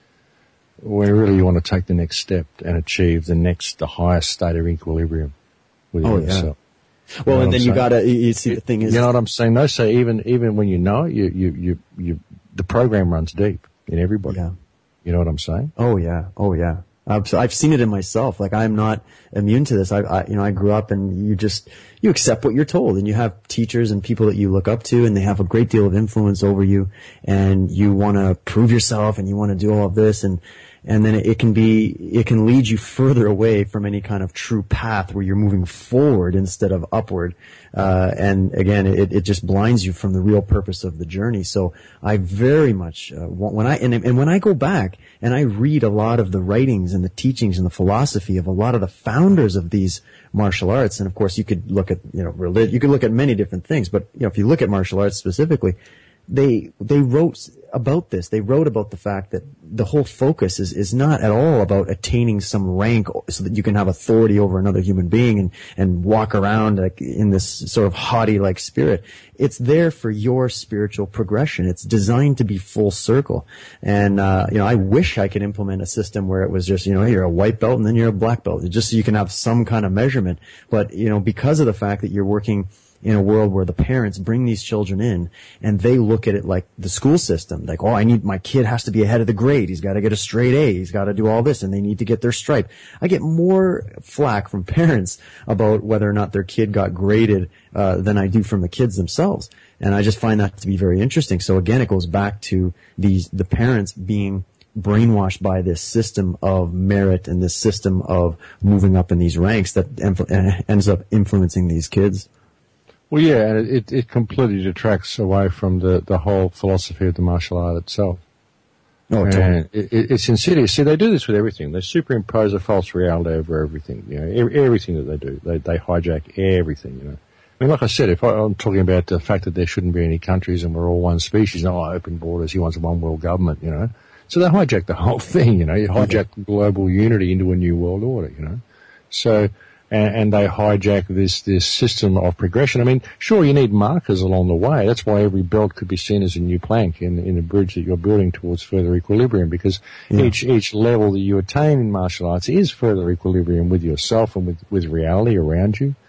when really you want to take the next step and achieve the next the highest state of equilibrium within oh, yourself. Yeah. Well, you know and then you gotta you see the thing is, you know what I'm saying? No, so even even when you know it, you you you you the program runs deep in everybody. Yeah. You know what I'm saying? Oh yeah, oh yeah. I've, I've seen it in myself. Like, I'm not immune to this. I, I, you know, I grew up, and you just, you accept what you're told, and you have teachers and people that you look up to, and they have a great deal of influence over you, and you want to prove yourself, and you want to do all of this, and, and then it, it can be, it can lead you further away from any kind of true path where you're moving forward instead of upward. Uh, and again, it, it just blinds you from the real purpose of the journey. So I very much, uh, want, when I, and, and when I go back and I read a lot of the writings and the teachings and the philosophy of a lot of the founders of these martial arts, and of course you could look at, you know, religion, you could look at many different things, but, you know, if you look at martial arts specifically, they, they wrote about this. They wrote about the fact that the whole focus is, is not at all about attaining some rank so that you can have authority over another human being and, and walk around like in this sort of haughty-like spirit. It's there for your spiritual progression. It's designed to be full circle. And, uh, you know, I wish I could implement a system where it was just, you know, you're a white belt and then you're a black belt, just so you can have some kind of measurement. But, you know, because of the fact that you're working in a world where the parents bring these children in and they look at it like the school system, like, oh, I need, my kid has to be ahead of the grade. He's got to get a straight A. He's got to do all this, and they need to get their stripe. I get more flack from parents about whether or not their kid got graded, uh, than I do from the kids themselves. And I just find that to be very interesting. So again, it goes back to these, the parents being brainwashed by this system of merit and this system of moving up in these ranks that em- ends up influencing these kids. Well, yeah, and it, it completely detracts away from the, the whole philosophy of the martial art itself. Oh, totally. And it, it, it's insidious. See, they do this with everything. They superimpose a false reality over everything. You know, every, everything that they do, they, they hijack everything. You know, I mean, like I said, if I, I'm talking about the fact that there shouldn't be any countries and we're all one species, no, open borders, he wants a one world government. You know, so they hijack the whole thing. You know, you hijack global unity into a new world order. You know, so. And, and they hijack this, this system of progression. I mean, sure, you need markers along the way. That's why every belt could be seen as a new plank in, in a bridge that you're building towards further equilibrium, because yeah. each, each level that you attain in martial arts is further equilibrium with yourself and with, with reality around you,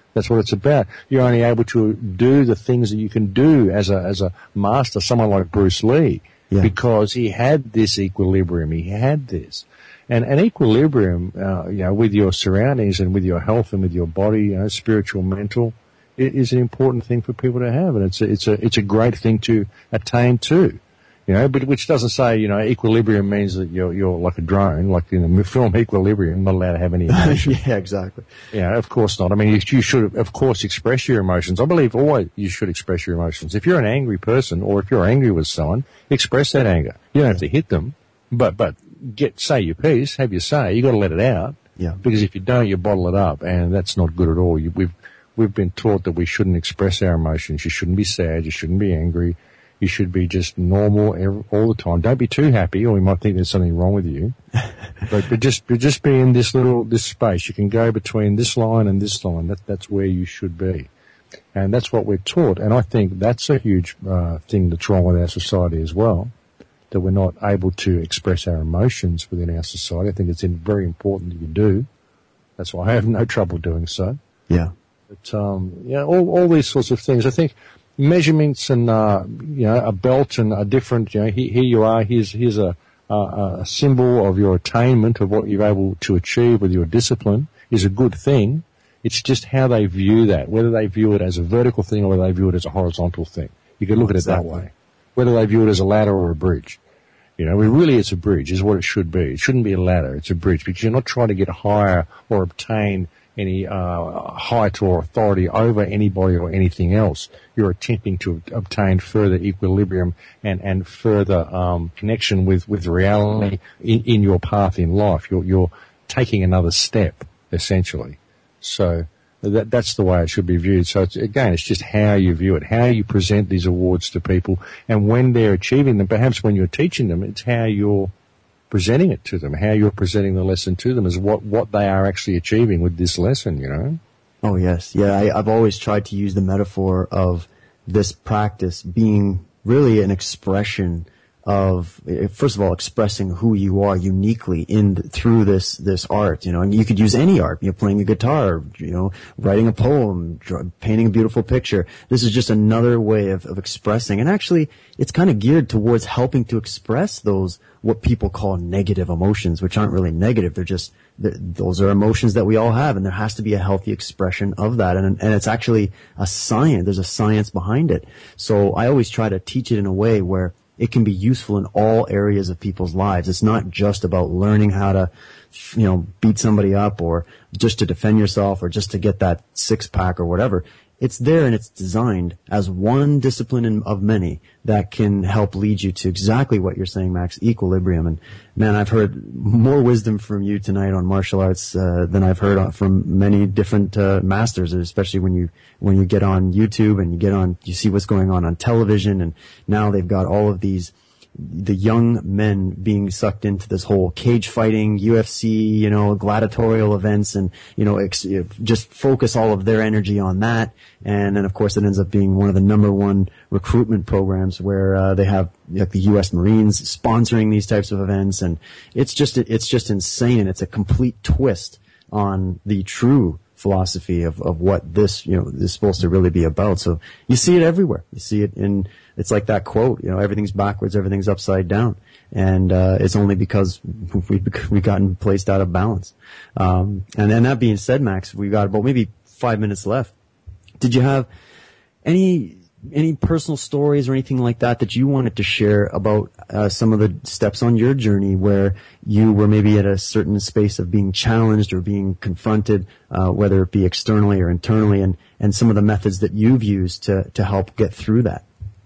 That's what it's about. You're only able to do the things that you can do as a as a master, someone like Bruce Lee, yeah. because he had this equilibrium. He had this. And an equilibrium, uh, you know, with your surroundings and with your health and with your body, you know, spiritual, mental, it is an important thing for people to have. And it's a, it's a, it's a great thing to attain too. You know, but which doesn't say, you know, equilibrium means that you're, you're like a drone, like in the film Equilibrium, not allowed to have any emotion. Yeah, exactly. Yeah, of course not. I mean, you, you should, of course, express your emotions. I believe always you should express your emotions. If you're an angry person or if you're angry with someone, express that anger. You don't have to hit them, but, but get, say your piece, have your say. You got to let it out. Yeah. Because if you don't, you bottle it up, and that's not good at all. You, we've, we've been taught that we shouldn't express our emotions. You shouldn't be sad. You shouldn't be angry. You should be just normal every, all the time. Don't be too happy, or we might think there's something wrong with you. but, but just, but just be in this little, this space. You can go between this line and this line. That, that's where you should be. And that's what we're taught. And I think that's a huge, uh, thing that's wrong with our society as well, that we're not able to express our emotions within our society. I think it's very important that you do. That's why I have no trouble doing so. Yeah. But, um, yeah, all, all these sorts of things. I think, measurements and, uh, you know, a belt and a different, you know, here, here you are, here's, here's a, a, a symbol of your attainment of what you're able to achieve with your discipline is a good thing. It's just how they view that, whether they view it as a vertical thing or whether they view it as a horizontal thing. You could look at it that way. Whether they view it as a ladder or a bridge. You know, really it's a bridge is what it should be. It shouldn't be a ladder. It's a bridge because you're not trying to get higher or obtain any uh, height or authority over anybody or anything else. You're attempting to obtain further equilibrium and, and further um, connection with, with reality in, in your path in life. You're, you're taking another step, essentially. So that, that's the way it should be viewed. So, it's, again, it's just how you view it, how you present these awards to people, and when they're achieving them, perhaps when you're teaching them, it's how you're presenting it to them, how you're presenting the lesson to them is what, what they are actually achieving with this lesson, you know? Oh, yes. Yeah, I, I've always tried to use the metaphor of this practice being really an expression of, first of all, expressing who you are uniquely in through this this art, you know. And you could use any art, you know, playing a guitar, you know, writing a poem, drawing, painting a beautiful picture. This is just another way of, of expressing. And actually, it's kind of geared towards helping to express those what people call negative emotions, which aren't really negative. They're just they're, those are emotions that we all have, and there has to be a healthy expression of that. And and it's actually a science. There's a science behind it. So I always try to teach it in a way where it can be useful in all areas of people's lives. It's not just about learning how to, you know, beat somebody up or just to defend yourself or just to get that six pack or whatever. It's there and it's designed as one discipline in, of many that can help lead you to exactly what you're saying, Max, equilibrium. And man, I've heard more wisdom from you tonight on martial arts uh, than I've heard from many different uh, masters, especially when you when you get on YouTube and you get on, you see what's going on on television, and now they've got all of these the young men being sucked into this whole cage fighting, U F C, you know, gladiatorial events, and, you know, ex- just focus all of their energy on that. And then, of course, it ends up being one of the number one recruitment programs where uh, they have like the U S Marines sponsoring these types of events. And it's just, it's just insane. And it's a complete twist on the true philosophy of, of what this, you know, is supposed to really be about. So you see it everywhere. You see it in, it's like that quote, you know, everything's backwards, everything's upside down. And, uh, it's only because we've, we've gotten placed out of balance. Um, and then that being said, Max, we got about maybe five minutes left. Did you have any, any personal stories or anything like that that you wanted to share about uh, some of the steps on your journey where you were maybe at a certain space of being challenged or being confronted, uh, whether it be externally or internally, and, and some of the methods that you've used to, to help get through that?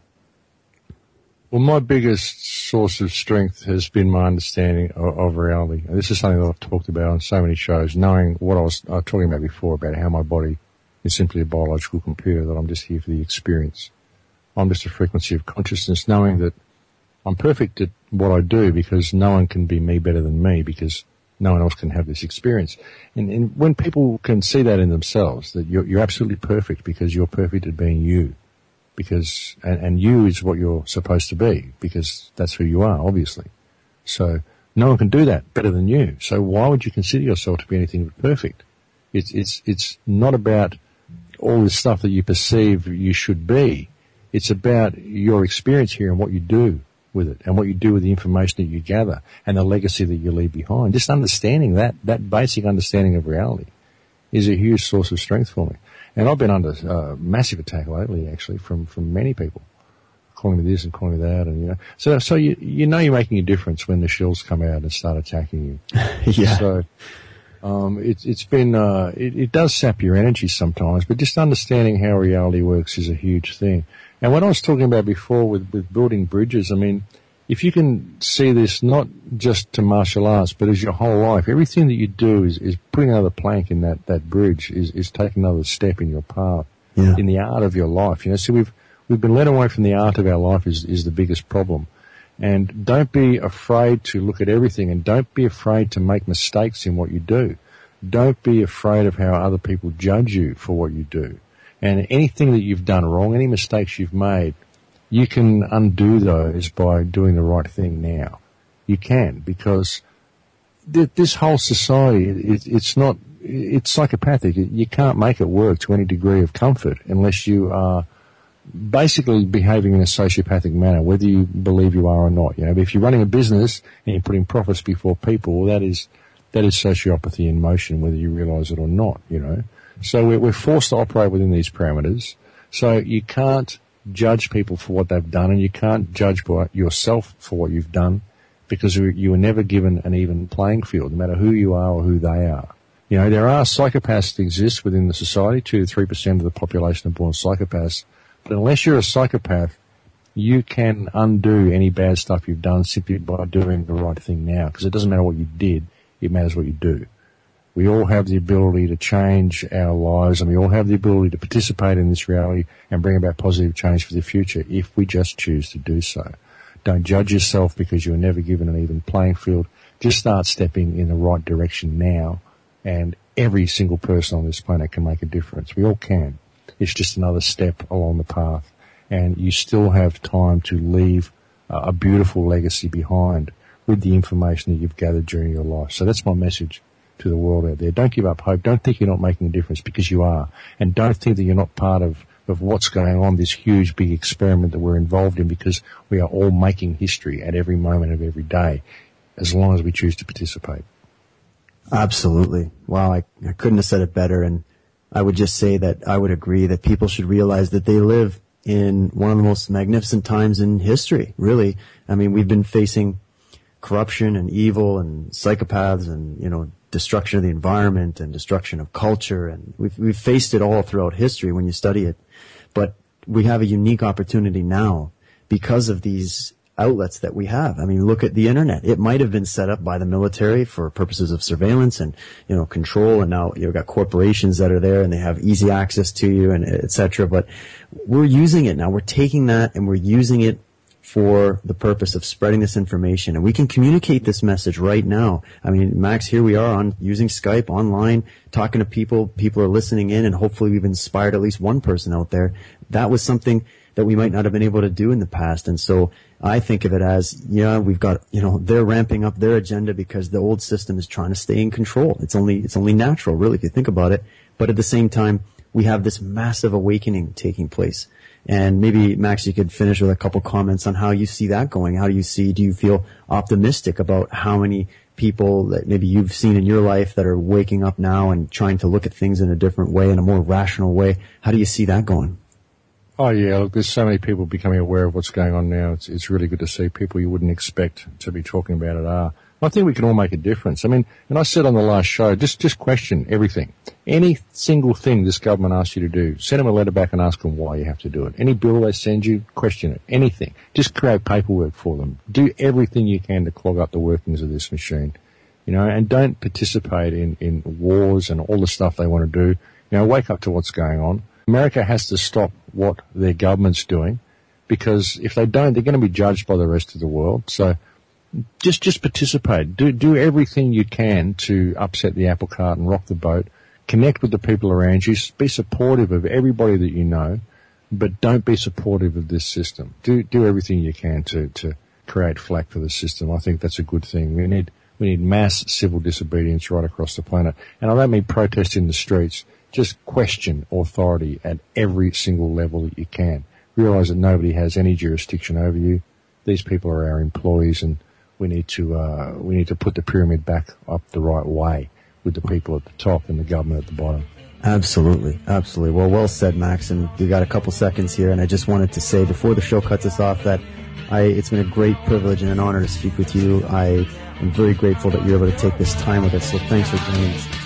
Well, my biggest source of strength has been my understanding of, of reality. This is something that I've talked about on so many shows, knowing what I was uh, talking about before, about how my body is simply a biological computer, that I'm just here for the experience. I'm just a frequency of consciousness, knowing that I'm perfect at what I do because no one can be me better than me, because no one else can have this experience. And, and when people can see that in themselves, that you're, you're absolutely perfect because you're perfect at being you, because, and, and you is what you're supposed to be, because that's who you are, obviously. So no one can do that better than you. So why would you consider yourself to be anything but perfect? It's, it's, it's not about all this stuff that you perceive you should be. It's about your experience here and what you do with it and what you do with the information that you gather and the legacy that you leave behind. Just understanding that, that basic understanding of reality is a huge source of strength for me. And I've been under uh, massive attack lately, actually, from, from many people, calling me this and calling me that, and you know. So, so you you know you're making a difference when the shells come out and start attacking you. Yeah. So, um, it's it's been uh, it, it does sap your energy sometimes, but just understanding how reality works is a huge thing. And what I was talking about before with with building bridges, I mean, if you can see this not just to martial arts, but as your whole life, everything that you do is, is putting another plank in that, that bridge, is, is taking another step in your path, yeah. in the art of your life. You know, so we've, we've been led away from the art of our life is, is the biggest problem. And don't be afraid to look at everything, and don't be afraid to make mistakes in what you do. Don't be afraid of how other people judge you for what you do. And anything that you've done wrong, any mistakes you've made, you can undo those by doing the right thing now. You can, because th- this whole society, it, it's not, it's psychopathic. You can't make it work to any degree of comfort unless you are basically behaving in a sociopathic manner, whether you believe you are or not. You know, but if you're running a business and you're putting profits before people, well, that is, that is sociopathy in motion, whether you realize it or not, you know. So we're, we're forced to operate within these parameters. So you can't judge people for what they've done, and you can't judge by yourself for what you've done, because you were never given an even playing field, no matter who you are or who they are. You know, there are psychopaths that exist within the society. Two to three percent of the population are born psychopaths. But unless you're a psychopath, you can undo any bad stuff you've done simply by doing the right thing now, because it doesn't matter what you did, it matters what you do. We all have the ability to change our lives, and we all have the ability to participate in this reality and bring about positive change for the future if we just choose to do so. Don't judge yourself because you were never given an even playing field. Just start stepping in the right direction now, and every single person on this planet can make a difference. We all can. It's just another step along the path, and you still have time to leave a beautiful legacy behind with the information that you've gathered during your life. So that's my message to the world out there. Don't give up hope. Don't think you're not making a difference, because you are. And don't think that you're not part of, of what's going on, this huge, big experiment that we're involved in, because we are all making history at every moment of every day, as long as we choose to participate. Absolutely. Wow, I, I couldn't have said it better. And I would just say that I would agree that people should realize that they live in one of the most magnificent times in history, really. I mean, we've been facing corruption and evil and psychopaths and, you know, destruction of the environment and destruction of culture, and we've we've faced it all throughout history when you study it. But we have a unique opportunity now because of these outlets that we have. I mean, look at the internet. It might have been set up by the military for purposes of surveillance and, you know, control, and now you've got corporations that are there and they have easy access to you and et cetera. But we're using it now. We're taking that and we're using it for the purpose of spreading this information. And we can communicate this message right now. I mean, Max, here we are on using Skype online, talking to people. People are listening in, and hopefully we've inspired at least one person out there. That was something that we might not have been able to do in the past. And so I think of it as, yeah, we've got, you know, they're ramping up their agenda because the old system is trying to stay in control. It's only, it's only natural, really, if you think about it. But at the same time, we have this massive awakening taking place. And maybe, Max, you could finish with a couple comments on how you see that going. How do you see, do you feel optimistic about how many people that maybe you've seen in your life that are waking up now and trying to look at things in a different way, in a more rational way? How do you see that going? Oh, yeah, look, there's so many people becoming aware of what's going on now. It's, it's really good to see people you wouldn't expect to be talking about it are. I think we can all make a difference. I mean, and I said on the last show, just, just question everything. Any single thing this government asks you to do, send them a letter back and ask them why you have to do it. Any bill they send you, question it. Anything. Just create paperwork for them. Do everything you can to clog up the workings of this machine. You know, and don't participate in, in wars and all the stuff they want to do. You know, wake up to what's going on. America has to stop what their government's doing, because if they don't, they're going to be judged by the rest of the world. So just, just participate. Do, do everything you can to upset the apple cart and rock the boat. Connect with the people around you. Be supportive of everybody that you know, but don't be supportive of this system. Do, do everything you can to, to create flack for the system. I think that's a good thing. We need, we need mass civil disobedience right across the planet. And I don't mean protest in the streets. just question authority at every single level that you can. Realize that nobody has any jurisdiction over you. These people are our employees, and we need to uh, we need to put the pyramid back up the right way with the people at the top and the government at the bottom. Absolutely, absolutely. Well, well said, Max. And we got a couple seconds here, and I just wanted to say before the show cuts us off that I, it's been a great privilege and an honor to speak with you. I am very grateful that you're able to take this time with us. So thanks for joining us.